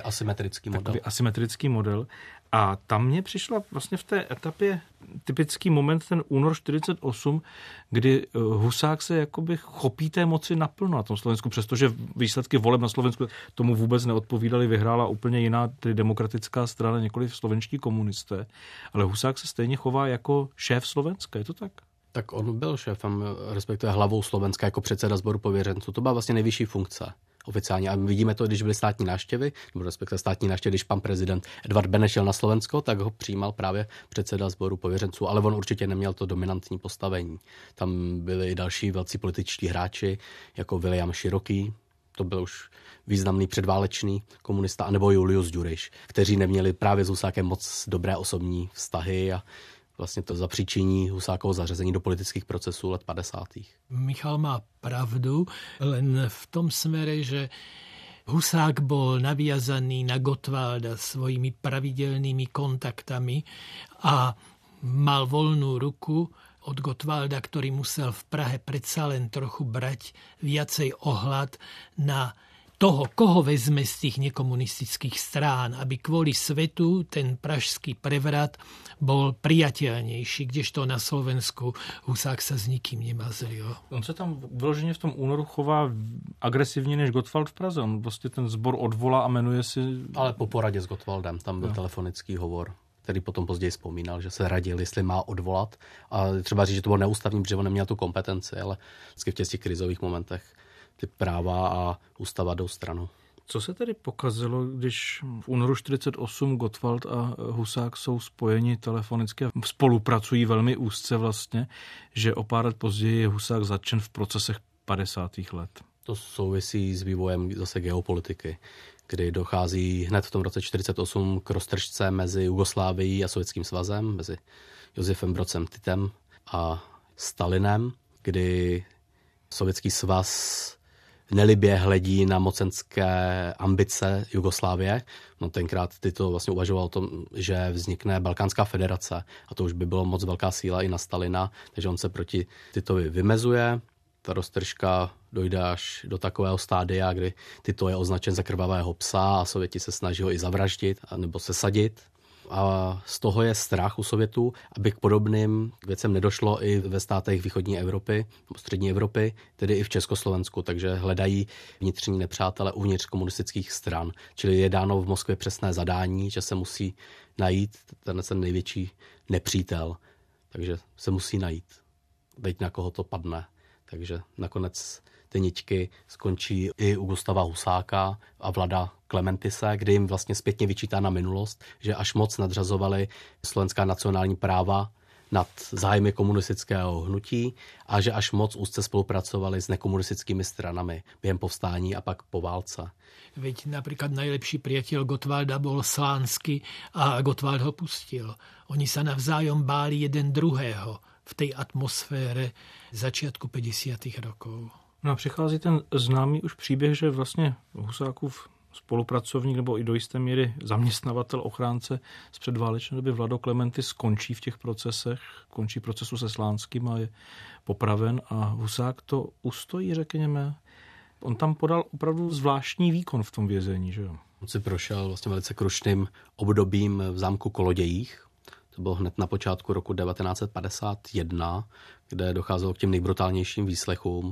[SPEAKER 4] asymetrický model. A tam mě přišla vlastně v té etapě typický moment, ten únor 48, kdy Husák se jakoby chopí té moci naplno na tom Slovensku, přestože výsledky voleb na Slovensku tomu vůbec neodpovídaly, vyhrála úplně jiná, tedy demokratická strana, nikoliv slovenští komunisté. Ale Husák se stejně chová jako šéf Slovenska, je to tak?
[SPEAKER 5] Tak on byl šéfem, respektive hlavou Slovenska jako předseda sboru pověřenců. To byla vlastně nejvyšší funkce oficiálně. A vidíme to, když byly státní návštěvy, nebo respektive státní návštěvy, když pan prezident Edvard Beneš šel na Slovensko, tak ho přijímal právě předseda sboru pověřenců, ale on určitě neměl to dominantní postavení. Tam byli i další velcí političtí hráči, jako William Široký, to byl už významný předválečný komunista, anebo Julius Ďuriš, kteří neměli právě s Husákem moc dobré osobní vztahy a vlastně to zapříčiní Husákovo zařazení do politických procesů let 50.
[SPEAKER 1] Michal má pravdu, len v tom smere, že Husák bol naviazaný na Gottwalda svojimi pravidelnými kontaktami a mal voľnú ruku od Gottwalda, ktorý musel v Prahe predsa len trochu brať viacej ohľad na toho, koho vezme z tých nekomunistických strán, aby kvôli svetu ten pražský prevrat bol priateľnejší, kdežto na Slovensku Husák sa s nikým nemazlil.
[SPEAKER 4] On se tam vyloženě v tom únoru chová agresivně než Gottwald v Praze. On vlastně ten sbor odvolá a jmenuje si...
[SPEAKER 5] Ale po poradě s Gottwaldem, tam byl telefonický hovor, který potom později vzpomínal, že se radil, jestli má odvolat. A třeba říct, že to bylo neústavní, protože on neměl tu kompetenci, ale vždycky v těch krizových momentech ty práva a ústava jdou stranu.
[SPEAKER 4] Co se tedy pokazilo, když v únoru 48 Gottwald a Husák jsou spojeni telefonicky a spolupracují velmi úzce vlastně, že o pár let později je Husák zatčen v procesech 50. let?
[SPEAKER 5] To souvisí s vývojem zase geopolitiky, kdy dochází hned v tom roce 48 k roztržce mezi Jugoslávií a Sovětským svazem, mezi Josefem Brocem Titem a Stalinem, kdy Sovětský svaz nelibě hledí na mocenské ambice Jugoslávie. No tenkrát Tito vlastně uvažoval o tom, že vznikne Balkánská federace a to už by bylo moc velká síla i na Stalina, takže on se proti Titovi vymezuje. Ta roztržka dojde až do takového stádia, kdy Tito je označen za krvavého psa a Sověti se snaží ho i zavraždit nebo sesadit. A z toho je strach u Sovětů, aby k podobným věcem nedošlo i ve státech východní Evropy, střední Evropy, tedy i v Československu, takže hledají vnitřní nepřátele uvnitř komunistických stran. Čili je dáno v Moskvě přesné zadání, že se musí najít ten největší nepřítel, takže se musí najít. Teď na koho to padne. Takže nakonec ty niťky skončí i u Gustava Husáka a Vlada Klementise, kdy jim vlastně zpětně vyčítána minulost, že až moc nadřazovali slovenská nacionální práva nad zájmy komunistického hnutí a že až moc úzce spolupracovali s nekomunistickými stranami během povstání a pak po válce.
[SPEAKER 1] Veď napríklad najlepší priateľ Gottwalda bol Slánsky a Gottwald ho pustil. Oni sa navzájom báli jeden druhého v tej atmosfére začiatku 50. rokov.
[SPEAKER 4] No a přichází ten známý už příběh, že vlastně Husákův spolupracovník nebo i do jisté míry zaměstnavatel, ochránce z předválečné doby Vlado Klementy skončí v těch procesech, končí procesu se Slánským a je popraven a Husák to ustojí, řekněme. On tam podal opravdu zvláštní výkon v tom vězení, že jo?
[SPEAKER 5] On si prošel vlastně velice krušným obdobím v zámku Kolodějích. To bylo hned na počátku roku 1951, kde docházelo k těm nejbrutálnějším výslechům,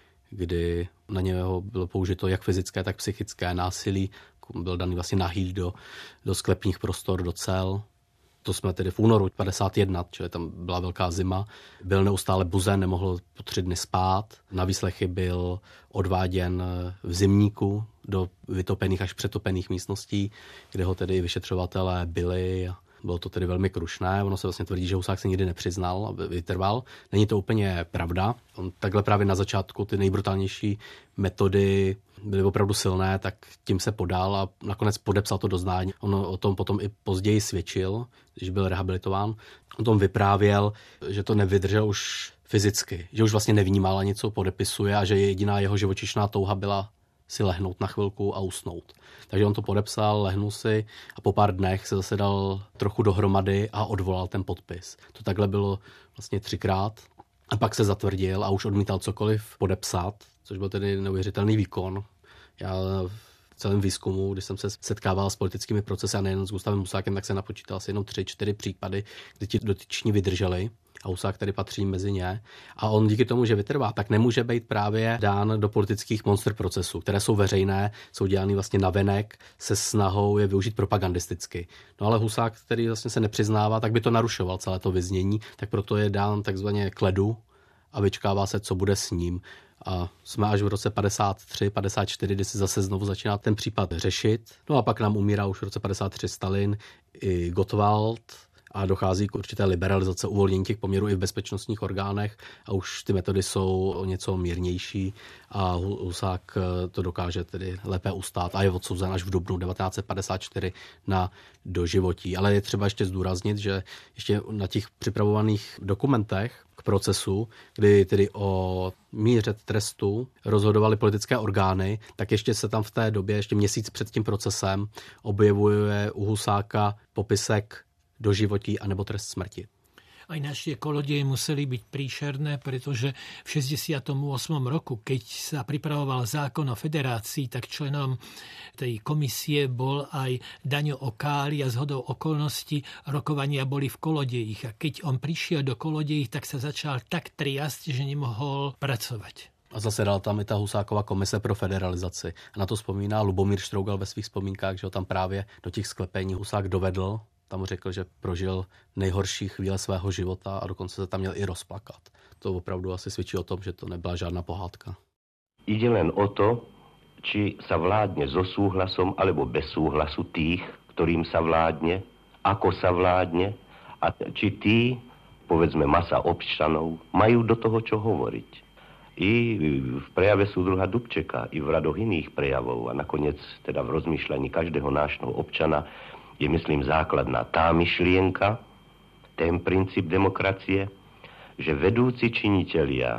[SPEAKER 5] kdy na něho bylo použito jak fyzické, tak psychické násilí. Byl daný vlastně nahý do sklepních prostor, do cel. To jsme tedy v únoru 1951, čili tam byla velká zima. Byl neustále buzen, nemohl po 3 dny spát. Na výslechy byl odváděn v zimníku do vytopených až přetopených místností, kde ho tedy vyšetřovatelé byli. Bylo to tedy velmi krušné. Ono se vlastně tvrdí, že Husák se nikdy nepřiznal a vytrval. Není to úplně pravda. On takhle právě na začátku ty nejbrutálnější metody byly opravdu silné, tak tím se podal a nakonec podepsal to doznání. On o tom potom i později svědčil, když byl rehabilitován. On tom vyprávěl, že to nevydržel už fyzicky, že už vlastně nevnímal ani, co podepisuje a že jediná jeho živočišná touha byla si lehnout na chvilku a usnout. Takže on to podepsal, lehnul si a po pár dnech se zase dal trochu dohromady a odvolal ten podpis. To takhle bylo vlastně 3krát a pak se zatvrdil a už odmítal cokoliv podepsat, což byl tedy neuvěřitelný výkon. Já v celém výzkumu, když jsem se setkával s politickými procesy a nejen s Gustavem Husákem, tak se napočítal asi jenom 3-4 případy, kdy ti dotyční vydrželi. A Husák tady patří mezi ně. A on díky tomu, že vytrvá, tak nemůže být právě dán do politických monster procesů, které jsou veřejné, jsou dělány vlastně navenek se snahou je využít propagandisticky. No ale Husák, který vlastně se nepřiznává, tak by to narušoval celé to věznění, tak proto je dán takzvaně k ledu a vyčkává se, co bude s ním. A jsme až v roce 53, 54, kdy si zase znovu začíná ten případ řešit. No a pak nám umírá už v roce 53 Stalin i Gottwald, a dochází k určité liberalizace, uvolnění těch poměrů i v bezpečnostních orgánech a už ty metody jsou o něco mírnější a Husák to dokáže tedy lépe ustát a je odsouzen až v dubnu 1954 na doživotí. Ale je třeba ještě zdůraznit, že ještě na těch připravovaných dokumentech k procesu, kdy tedy o míře trestu rozhodovaly politické orgány, tak ještě se tam v té době, ještě měsíc před tím procesem, objevuje u Husáka popisek doživotí anebo trest smrti.
[SPEAKER 1] A ináč tie kolodeje museli byť príšerné, pretože v 68. roku, keď sa pripravoval zákon o federácii, tak členom tej komisie bol aj Daňo Okáli a zhodou okolností rokovania boli v kolodejích. A keď on prišiel do kolodejích, tak sa začal tak triasť, že nemohol pracovať.
[SPEAKER 5] A zasedala tam i ta Husákova komise pro federalizaci. A na to vzpomíná Lubomír Štrougal ve svých vzpomínkách, že ho tam právě do těch sklepení Husák dovedl. Tam řekl, že prožil nejhorší chvíle svého života a dokonce se tam měl i rozplakat. To opravdu asi svědčí o tom, že to nebyla žádná pohádka.
[SPEAKER 10] Ide len o to, či sa vládne so súhlasom alebo bez súhlasu tých, ktorým sa vládne, ako sa vládne a či tí, povedzme masa občanov, majú do toho čo hovoriť. I v prejave súdruha Dubčeka, i v radoch iných prejavov a nakoniec teda v rozmýšľaní každého nášho občana je, myslím, základná tá myšlienka, ten princíp demokracie, že vedúci činitelia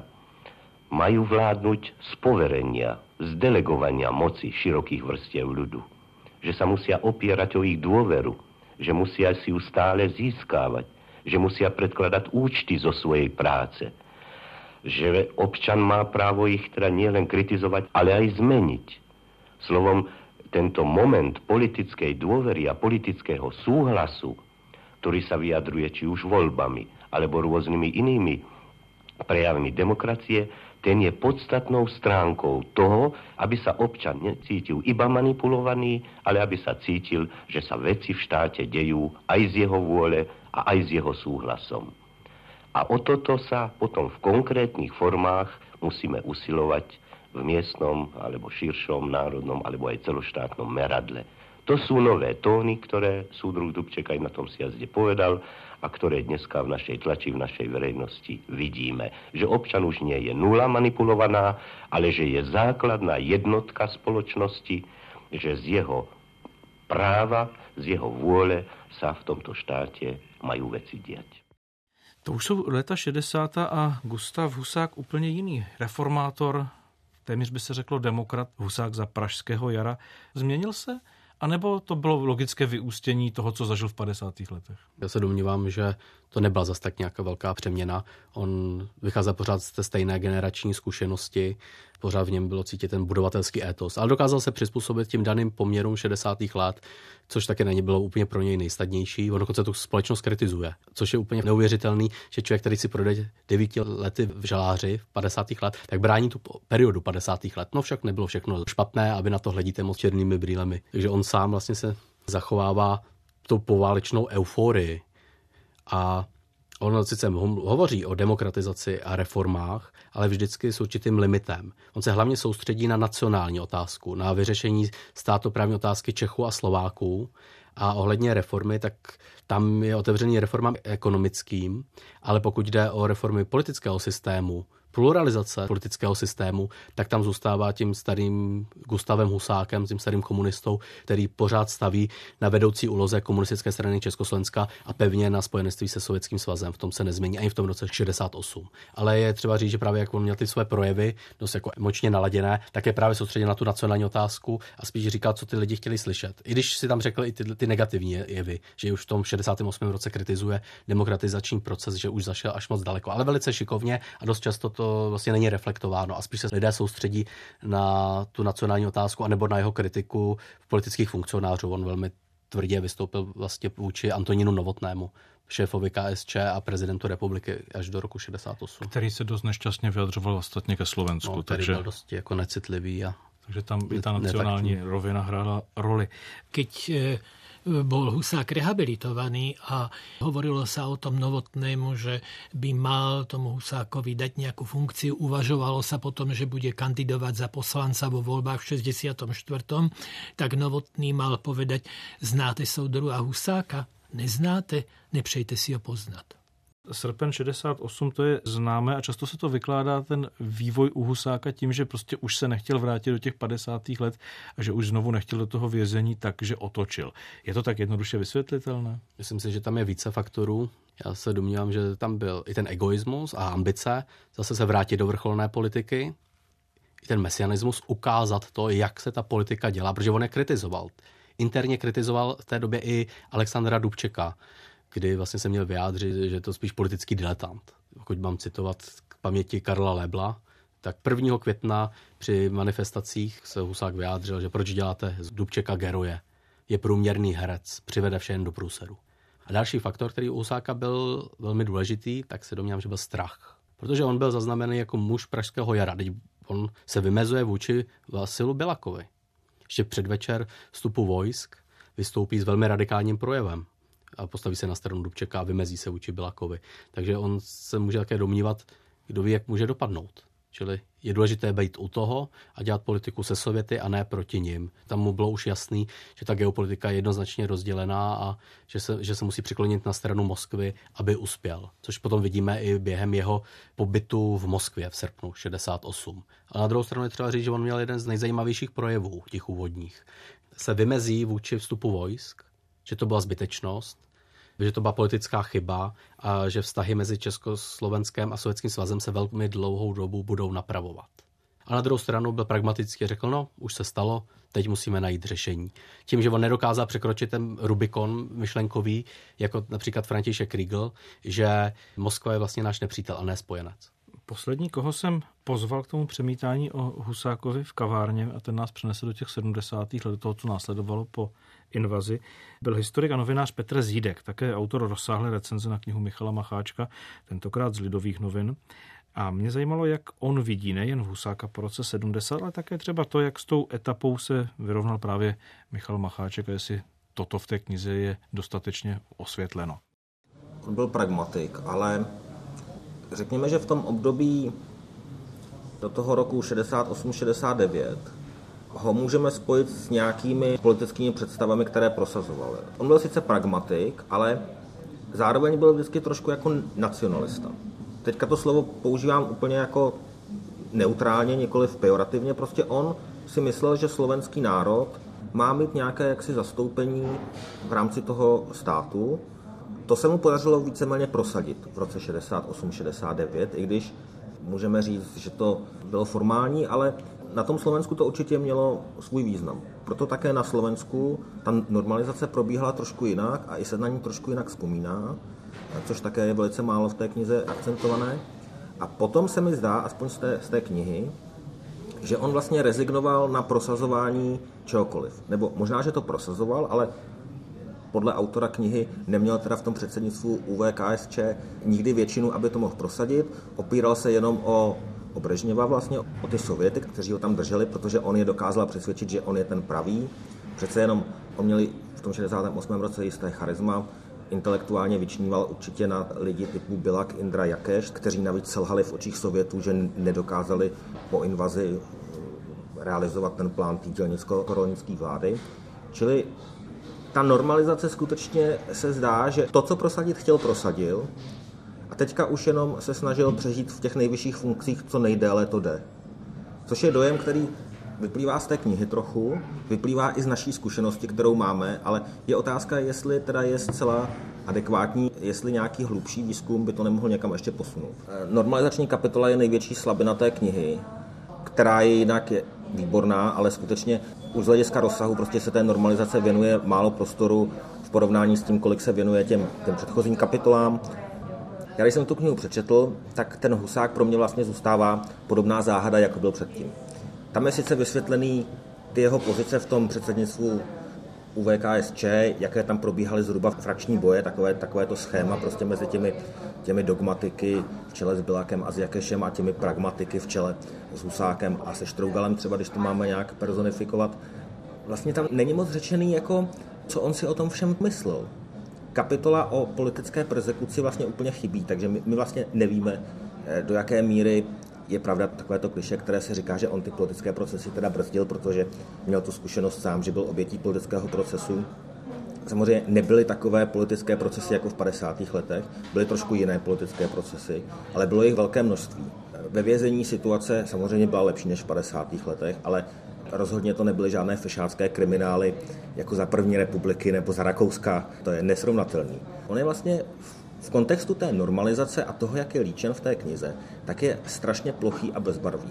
[SPEAKER 10] majú vládnuť z poverenia, z delegovania moci širokých vrstiev ľudu. Že sa musia opierať o ich dôveru, že musia si ju stále získávať, že musia predkladať účty zo svojej práce. že občan má právo ich teda nielen kritizovať, ale aj zmeniť. Slovom, tento moment politickej dôvery a politického súhlasu, ktorý sa vyjadruje či už voľbami, alebo rôznymi inými prejavmi demokracie, ten je podstatnou stránkou toho, aby sa občan necítil iba manipulovaný, ale aby sa cítil, že sa veci v štáte dejú aj z jeho vôle a aj s jeho súhlasom. A o toto sa potom v konkrétnych formách musíme usilovať v miestnom, alebo širšom, národnom, alebo aj celoštátnom meradle. To sú nové tóny, ktoré súdruh Dubček aj na tom sjazde povedal a ktoré dneska v našej tlači, v našej verejnosti vidíme. Že občan už nie je nula manipulovaná, ale že je základná jednotka spoločnosti, že z jeho práva, z jeho vôle sa v tomto štáte majú veci diať.
[SPEAKER 4] To už jsou léta 60. a Gustav Husák úplně jiný. Reformátor, téměř by se řeklo demokrat, Husák za pražského jara. Změnil se? A nebo to bylo logické vyústění toho, co zažil v 50. letech?
[SPEAKER 5] Já se domnívám, že to nebyla zas tak nějaká velká přeměna. On vycházel pořád z té stejné generační zkušenosti, pořád v něm bylo cítit ten budovatelský étos, ale dokázal se přizpůsobit tím daným poměrům 60. let, což také není bylo úplně pro něj nejsnadnější. On dokonce tu společnost kritizuje, což je úplně neuvěřitelný, že člověk, který si projde 9 lety v žaláři v 50. let, tak brání tu periodu 50. let. No však nebylo všechno špatné, aby na to hledíte moc černými brýlemi. Takže on sám vlastně se zachovává tou poválečnou euforii. A on sice hovoří o demokratizaci a reformách, ale vždycky s určitým limitem. On se hlavně soustředí na nacionální otázku, na vyřešení státoprávní otázky Čechů a Slováků. A ohledně reformy, tak tam je otevřený reformám ekonomickým, ale pokud jde o reformy politického systému, pluralizace politického systému, tak tam zůstává tím starým Gustavem Husákem, tím starým komunistou, který pořád staví na vedoucí úloze komunistické strany Československa a pevně na spojenectví se Sovětským svazem. V tom se nezmění ani v tom roce 68. Ale je třeba říct, že právě jak on měl ty své projevy, dost jako emočně naladěné, tak je právě soustředěn na tu nacionální otázku a spíš říkal, co ty lidi chtěli slyšet. I když si tam řekl i ty negativní jevy, že už v tom 68. roce kritizuje demokratizační proces, že už zašel až moc daleko, ale velice šikovně a dost často to vlastně není reflektováno a spíš se lidé soustředí na tu nacionální otázku anebo na jeho kritiku v politických funkcionářů. On velmi tvrdě vystoupil vlastně vůči Antonínu Novotnému, šéfovi KSČ a prezidentu republiky až do roku 68.
[SPEAKER 4] Který se dost nešťastně vyjadřoval ostatně ke Slovensku.
[SPEAKER 5] No, takže byl dost jako necitlivý.
[SPEAKER 4] Takže tam i ta nacionální rovina hrála roli.
[SPEAKER 1] Keď bol Husák rehabilitovaný a hovorilo sa o tom Novotnému, že by mal tomu Husákovi dať nejakú funkciu. Uvažovalo sa potom, že bude kandidovať za poslanca vo voľbách v 64. Tak Novotný mal povedať, znáte soudruha Husáka? Neznáte? Nepřejte si ho poznat.
[SPEAKER 4] Srpen 68 to je známé a často se to vykládá ten vývoj u Husáka tím, že prostě už se nechtěl vrátit do těch 50. let a že už znovu nechtěl do toho vězení, takže otočil. Je to tak jednoduše vysvětlitelné?
[SPEAKER 5] Myslím si, že tam je více faktorů. Já se domnívám, že tam byl i ten egoismus a ambice zase se vrátit do vrcholné politiky, i ten mesianismus ukázat to, jak se ta politika dělá, protože on je kritizoval. Interně kritizoval v té době i Alexandra Dubčeka, kdy vlastně se měl vyjádřit, že je to spíš politický diletant. Pokud mám citovat k paměti Karla Lebla, tak 1. května při manifestacích se Husák vyjádřil, že proč děláte z Dubčeka geroje. Je průměrný herec, přivede vše jen do průseru. A další faktor, který u Husáka byl velmi důležitý, tak se domnívám, že byl strach. Protože on byl zaznamenaný jako muž pražského jara. Teď on se vymezuje vůči Vasilu Bilakovi. Ještě předvečer vstupu vojsk vystoupí s velmi radikálním projevem a postaví se na stranu Dubčeka a vymezí se vůči Bilakovi. Takže on se může také domnívat, kdo ví, jak může dopadnout. Čili je důležité být u toho a dělat politiku se Sověty a ne proti nim. Tam mu bylo už jasný, že ta geopolitika je jednoznačně rozdělená a že se musí přiklonit na stranu Moskvy, aby uspěl. Což potom vidíme i během jeho pobytu v Moskvě v srpnu 68. A na druhou stranu je třeba říct, že on měl jeden z nejzajímavějších projevů těch úvodních. Se vymezí vůči vstupu vojsk, že to byla zbytečnost, že to byla politická chyba a že vztahy mezi Československem a Sovětským svazem se velmi dlouhou dobu budou napravovat. A na druhou stranu byl pragmatický a řekl, no, už se stalo, teď musíme najít řešení. Tím, že on nedokázal překročit ten Rubikon myšlenkový, jako například František Kriegel, že Moskva je vlastně náš nepřítel a ne spojenec.
[SPEAKER 4] Poslední, koho jsem pozval k tomu přemítání o Husákovi v kavárně, a ten nás přenesl do těch 70. let, do toho, co následovalo po invazi, byl historik a novinář Petr Zídek, také autor rozsáhlé recenze na knihu Michala Macháčka, tentokrát z Lidových novin. A mě zajímalo, jak on vidí nejen Husáka po roce 70, ale také třeba to, jak s tou etapou se vyrovnal právě Michal Macháček a jestli toto v té knize je dostatečně osvětleno.
[SPEAKER 11] On byl pragmatik, ale řekněme, že v tom období do toho roku 68-69 ho můžeme spojit s nějakými politickými představami, které prosazoval. On byl sice pragmatik, ale zároveň byl vždycky trošku jako nacionalista. Teďka to slovo používám úplně jako neutrálně, nikoliv pejorativně. Prostě on si myslel, že slovenský národ má mít nějaké jaksi zastoupení v rámci toho státu. To se mu podařilo víceméně prosadit v roce 68-69, i když můžeme říct, že to bylo formální, ale na tom Slovensku to určitě mělo svůj význam. Proto také na Slovensku ta normalizace probíhala trošku jinak a i se na ní trošku jinak vzpomíná, což také je velice málo v té knize akcentované. A potom se mi zdá, aspoň z té knihy, že on vlastně rezignoval na prosazování čehokoliv. Nebo možná, že to prosazoval, ale podle autora knihy neměl teda v tom předsednictvu ÚVKSČ nikdy většinu, aby to mohl prosadit. Opíral se jenom o Brežněva vlastně, o ty Sověty, kteří ho tam drželi, protože on je dokázal přesvědčit, že on je ten pravý. Přece jenom on měli v tom 68. roce jisté charisma, intelektuálně vyčníval určitě na lidi typu Bilak, Indra Jakeš, kteří navíc selhali v očích Sovětů, že nedokázali po invazi realizovat ten plán té dělnicko-rolnické vlády. Čili ta normalizace skutečně se zdá, že to, co prosadit chtěl, prosadil a teďka už jenom se snažil přežít v těch nejvyšších funkcích, co nejdéle to jde. Což je dojem, který vyplývá z té knihy trochu, vyplývá i z naší zkušenosti, kterou máme, ale je otázka, jestli teda je zcela adekvátní, jestli nějaký hlubší výzkum by to nemohl někam ještě posunout. Normalizační kapitola je největší slabina té knihy, která je jinak výborná, ale skutečně už z hlediska rozsahu prostě se té normalizace věnuje málo prostoru v porovnání s tím, kolik se věnuje těm předchozím kapitolám. Já když jsem tu knihu přečetl, tak ten Husák pro mě vlastně zůstává podobná záhada, jako byl předtím. Tam je sice vysvětlený ty jeho pozice v tom předsednictvu ÚVKSČ, jaké tam probíhaly zhruba frakční boje, takové to schéma prostě mezi těmi dogmatiky v čele s Bilakem a s Jakešem a těmi pragmatiky v čele s Husákem a se Štrougalem, třeba když to máme nějak personifikovat. Vlastně tam není moc řečený, jako, co on si o tom všem myslel. Kapitola o politické persekuci vlastně úplně chybí, takže my vlastně nevíme, do jaké míry je pravda takovéto klišé, které se říká, že on ty politické procesy teda brzdil, protože měl tu zkušenost sám, že byl obětí politického procesu. Samozřejmě nebyly takové politické procesy jako v 50. letech, byly trošku jiné politické procesy, ale bylo jich velké množství. Ve vězení situace samozřejmě byla lepší než v 50. letech, ale rozhodně to nebyly žádné fešácké kriminály jako za první republiky nebo za Rakouska, to je nesrovnatelný. On je vlastně v kontextu té normalizace a toho, jak je líčen v té knize, tak je strašně plochý a bezbarvý.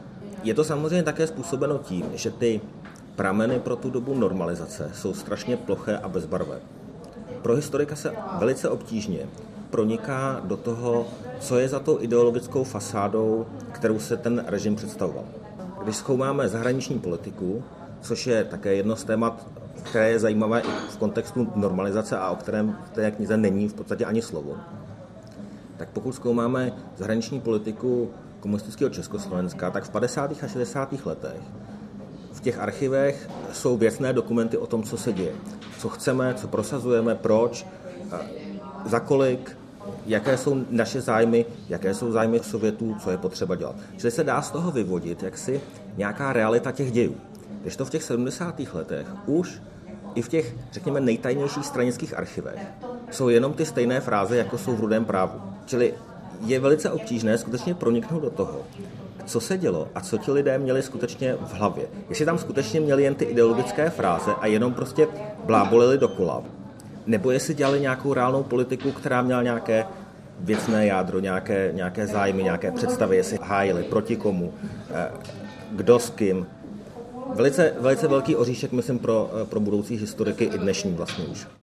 [SPEAKER 11] Je to samozřejmě také způsobeno tím, že ty prameny pro tu dobu normalizace jsou strašně ploché a bezbarvé. Pro historika se velice obtížně proniká do toho, co je za tou ideologickou fasádou, kterou se ten režim představoval. Když zkoumáme zahraniční politiku, což je také jedno z témat, které je zajímavé i v kontextu normalizace a o kterém v té knize není v podstatě ani slovo, tak pokud zkoumáme zahraniční politiku komunistického Československa, tak v 50. a 60. letech v těch archivech jsou věcné dokumenty o tom, co se děje, co chceme, co prosazujeme, proč, za kolik, jaké jsou naše zájmy, jaké jsou zájmy Sovětů, co je potřeba dělat. Čili se dá z toho vyvodit jaksi nějaká realita těch dějů. Když to v těch 70. letech už i v těch, řekněme, nejtajnějších stranických archivech jsou jenom ty stejné fráze, jako jsou v Rudém právu. Čili je velice obtížné skutečně proniknout do toho, co se dělo a co ti lidé měli skutečně v hlavě. Jestli tam skutečně měli jen ty ideologické fráze a jenom prostě blábolili dokola, nebo jestli dělali nějakou reálnou politiku, která měla nějaké věcné jádro, nějaké zájmy, nějaké představy, jestli hájili, proti komu, kdo s kým. Velice velký oříšek, myslím, pro budoucí historiky i dnešní vlastně už.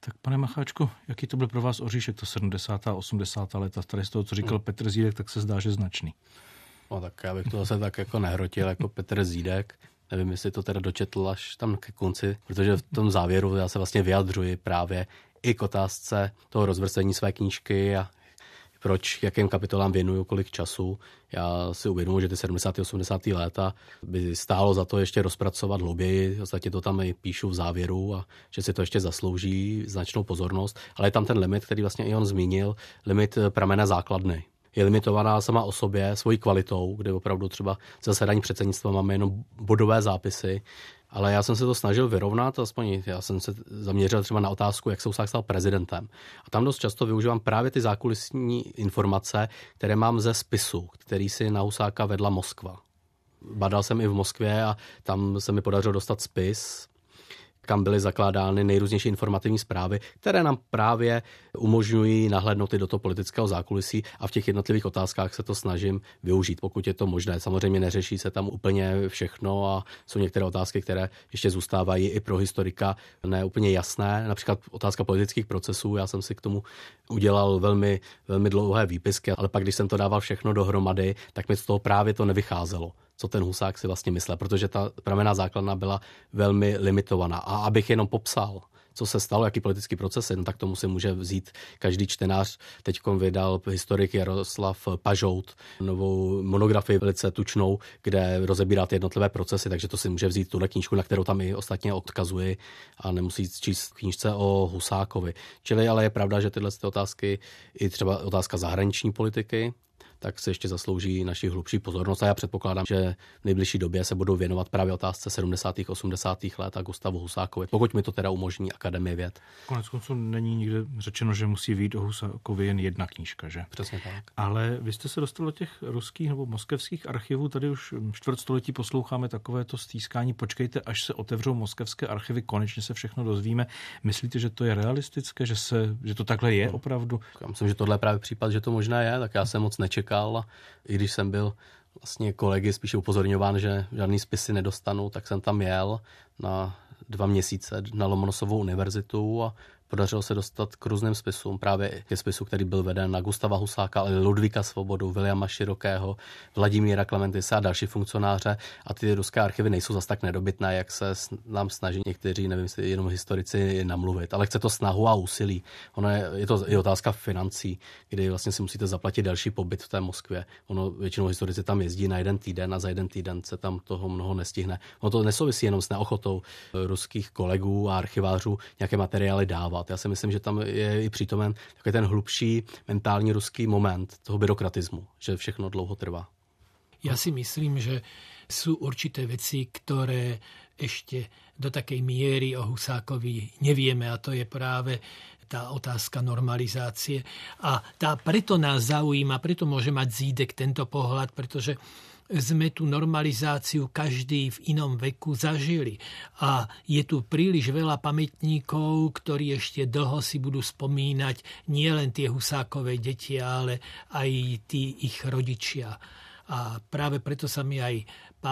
[SPEAKER 4] Tak pane Macháčku, jaký to byl pro vás oříšek, to 70. a 80. léta? Tady z toho, co říkal Petr Zídek, tak se zdá, že značný.
[SPEAKER 5] No tak já bych to zase tak jako nehrotil jako Petr Zídek. Nevím, jestli to teda dočetl až tam ke konci, protože v tom závěru já se vlastně vyjadřuji právě i k otázce toho rozvrcení své knížky a proč, jakým kapitolám věnuju kolik času. Já si uvědomuji, že ty 70. a 80. léta by stálo za to ještě rozpracovat hlouběji, vlastně to tam i píšu v závěru a že si to ještě zaslouží značnou pozornost, ale je tam ten limit, který vlastně i on zmínil, limit pramenné základny. Je limitovaná sama o sobě svojí kvalitou, kde opravdu třeba zasedání předsednictva máme jenom bodové zápisy, ale já jsem se to snažil vyrovnat, aspoň já jsem se zaměřil třeba na otázku, jak se Husák stal prezidentem. A tam dost často využívám právě ty zákulisní informace, které mám ze spisu, který si na Husáka vedla Moskva. Badal jsem i v Moskvě a tam se mi podařilo dostat spis, kam byly zakládány nejrůznější informativní zprávy, které nám právě umožňují nahlédnout i do toho politického zákulisí a v těch jednotlivých otázkách se to snažím využít, pokud je to možné. Samozřejmě neřeší se tam úplně všechno a jsou některé otázky, které ještě zůstávají i pro historika ne úplně jasné. Například otázka politických procesů, já jsem si k tomu udělal velmi, velmi dlouhé výpisky, ale pak, když jsem to dával všechno dohromady, tak mi z toho právě to nevycházelo, co ten Husák si vlastně myslel, protože ta pramenná základna byla velmi limitovaná. A abych jenom popsal, co se stalo, jaký politický procesy, no tak tomu si může vzít každý čtenář. Teďkom vydal historik Jaroslav Pažout novou monografii velice tučnou, kde rozebírá ty jednotlivé procesy, takže to si může vzít tuhle knížku, na kterou tam i ostatně odkazuji a nemusí číst knížce o Husákovi. Čili ale je pravda, že tyhle otázky, i třeba otázka zahraniční politiky, tak se ještě zaslouží naši hlubší pozornost a já předpokládám, že v nejbližší době se budou věnovat právě otázce 70. 80. let a Gustavu Husákovi, pokud mi to teda umožní Akademie věd.
[SPEAKER 4] Koneckonců není nikde řečeno, že musí vyjít o Husákovi jen jedna knížka, že?
[SPEAKER 5] Přesně tak.
[SPEAKER 4] Ale vy jste se dostal do těch ruských nebo moskevských archivů, tady už čtvrtstoletí posloucháme takovéto stýskání, počkejte, až se otevřou moskevské archivy, konečně se všechno dozvíme. Myslíte, že to je realistické, že to takhle je opravdu?
[SPEAKER 5] Já myslím, že tohle je právě případ, že to možná je, tak já jsem moc nečekal. A i když jsem byl vlastně kolegy spíše upozorňován, že žádný spisy nedostanu, tak jsem tam jel na 2 měsíce na Lomonosovou univerzitu a podařilo se dostat k různým spisům, právě ke spisu, který byl veden na Gustava Husáka, ale Ludvíka Svobodu, Viliama Širokého, Vladimíra Klementise a další funkcionáře. A ty ruské archivy nejsou zas tak nedobytné, jak se nám snaží někteří, nevím, jestli jenom historici namluvit, ale chce to snahu a úsilí. Ono je to i otázka financí, kdy vlastně si musíte zaplatit další pobyt v té Moskvě. Ono většinou historici tam jezdí na 1 týden a za 1 týden se tam toho mnoho nestihne. Ono to nesouvisí jenom s neochotou ruských kolegů a archivářů nějaké materiály dávat. Já si myslím, že tam je i přítomen takový ten hlubší mentální ruský moment toho byrokratismu, že všechno dlouho trvá.
[SPEAKER 1] Ja si myslím, že sú určité veci, ktoré ešte do takej miery o Husákovi nevieme, a to je práve tá otázka normalizácie. A preto nás zaujíma, preto môže mať Zídek tento pohľad, pretože sme tú normalizáciu každý v inom veku zažili. A je tu príliš veľa pamätníkov, ktorí ešte dlho si budú spomínať nielen tie Husákové deti, ale aj tí ich rodičia. A práve preto sa mi aj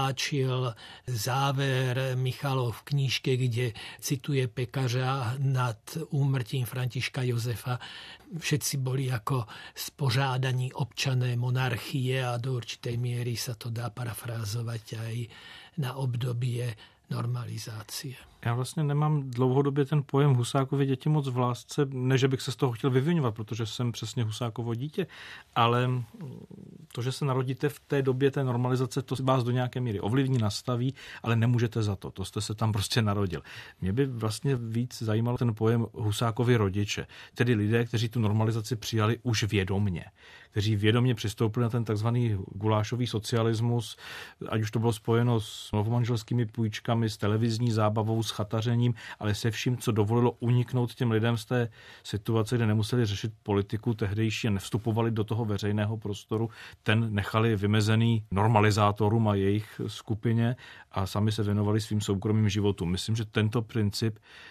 [SPEAKER 1] páčil záver Michalov v knížke, kde cituje Pekařa nad úmrtím Františka Jozefa. Všetci boli ako spožádaní občané monarchie a do určitej miery sa to dá parafrázovať aj na obdobie normalizácie.
[SPEAKER 4] Já vlastně nemám dlouhodobě ten pojem Husákovy děti moc v lásce, ne, že bych se z toho chtěl vyviňovat, protože jsem přesně Husákovo dítě, ale to, že se narodíte v té době té normalizace, to vás do nějaké míry ovlivní, nastaví, ale nemůžete za to jste se tam prostě narodil. Mě by vlastně víc zajímal ten pojem Husákovi rodiče, tedy lidé, kteří tu normalizaci přijali už vědomně, kteří vědomně přistoupili na ten takzvaný gulášový socialismus, ať už to bylo spojeno s novomanželskými půjčkami, s televizní zábavou, s chatařením, ale se vším, co dovolilo uniknout těm lidem z té situace, kde nemuseli řešit politiku tehdejší a nevstupovali do toho veřejného prostoru, ten nechali vymezený normalizátorům a jejich skupině a sami se věnovali svým soukromým životům. Myslím, že tento princip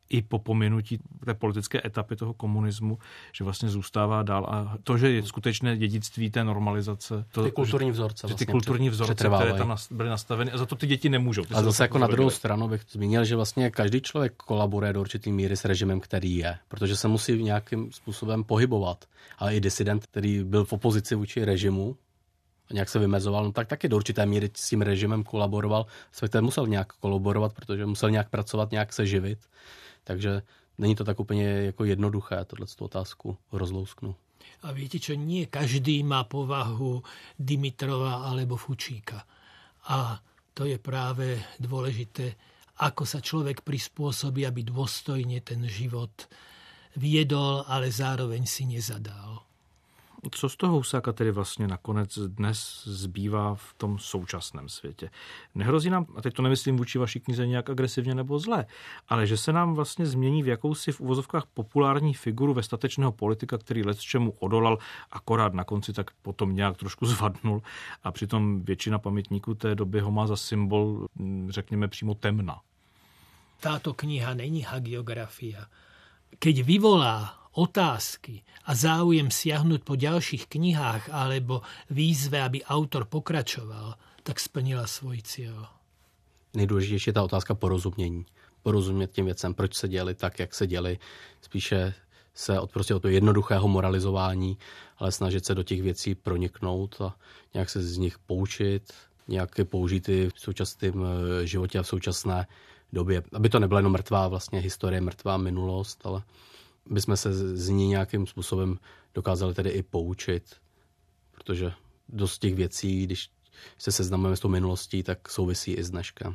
[SPEAKER 4] i po pominutí té politické etapy toho komunismu, že vlastně zůstává dál. A to, že je skutečné dědictví té normalizace.
[SPEAKER 5] Ty kulturní vzorce.
[SPEAKER 4] Ty kulturní vzorce, které tam byly nastaveny. A za to ty děti nemůžou.
[SPEAKER 5] A zase jako na druhou stranu bych zmínil, že vlastně každý člověk kolaboruje do určitý míry s režimem, který je. Protože se musí nějakým způsobem pohybovat. Ale i disident, který byl v opozici vůči režimu, a nějak se vymezoval, no tak taky do určité míry s tím režimem kolaboroval, respektive musel nějak kolaborovat, protože musel nějak pracovat, nějak se živit. Takže není to tak úplně jako jednoduché, tohleto otázku rozlousknu.
[SPEAKER 1] A viete čo, nie každý má povahu Dimitrova alebo Fučíka. A to je práve dôležité, ako sa človek prispôsobí, aby dôstojne ten život viedol, ale zároveň si nezadal.
[SPEAKER 4] Co z toho Husáka tedy vlastně nakonec dnes zbývá v tom současném světě? Nehrozí nám, a teď to nemyslím vůči vaší knize nějak agresivně nebo zle, ale že se nám vlastně změní v jakousi v uvozovkách populární figuru ve statečného politika, který lecčemu odolal, akorát na konci tak potom nějak trošku zvadnul a přitom většina pamětníků té doby ho má za symbol, řekněme, přímo temna.
[SPEAKER 1] Táto kniha není hagiografia. Keď vyvolá otázky a záujem siahnuť po ďalších knihách alebo výzve, aby autor pokračoval, tak splnila svůj cíl.
[SPEAKER 5] Nejdůležitější je ta otázka porozumění. Porozumět těm věcem, proč se děli tak, jak se děli. Spíše se od toho jednoduchého moralizování, ale snažit se do těch věcí proniknout a nějak se z nich poučit, nějak je použít i v současném životě a v současné době. Aby to nebyla jenom mrtvá vlastně historie, mrtvá minulost, ale aby jsme se z ní nějakým způsobem dokázali tedy i poučit, protože dost těch věcí, když se seznamujeme s tou minulostí, tak souvisí i s dneškem.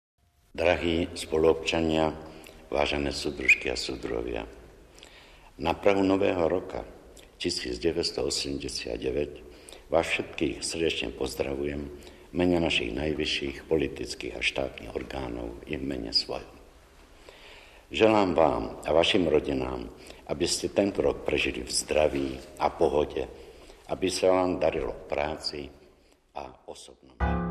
[SPEAKER 3] Drahí spoluobčania, vážené súdružky a súdruhovia, na prahu nového roka 1989 vás všetkých srdečne pozdravujem v mene našich najvyšších politických a štátnych orgánov i v mene svojom. Želám vám a vašim rodinám, aby ste tento rok prežili v zdraví a pohode, aby sa vám darilo v práci a osobnom.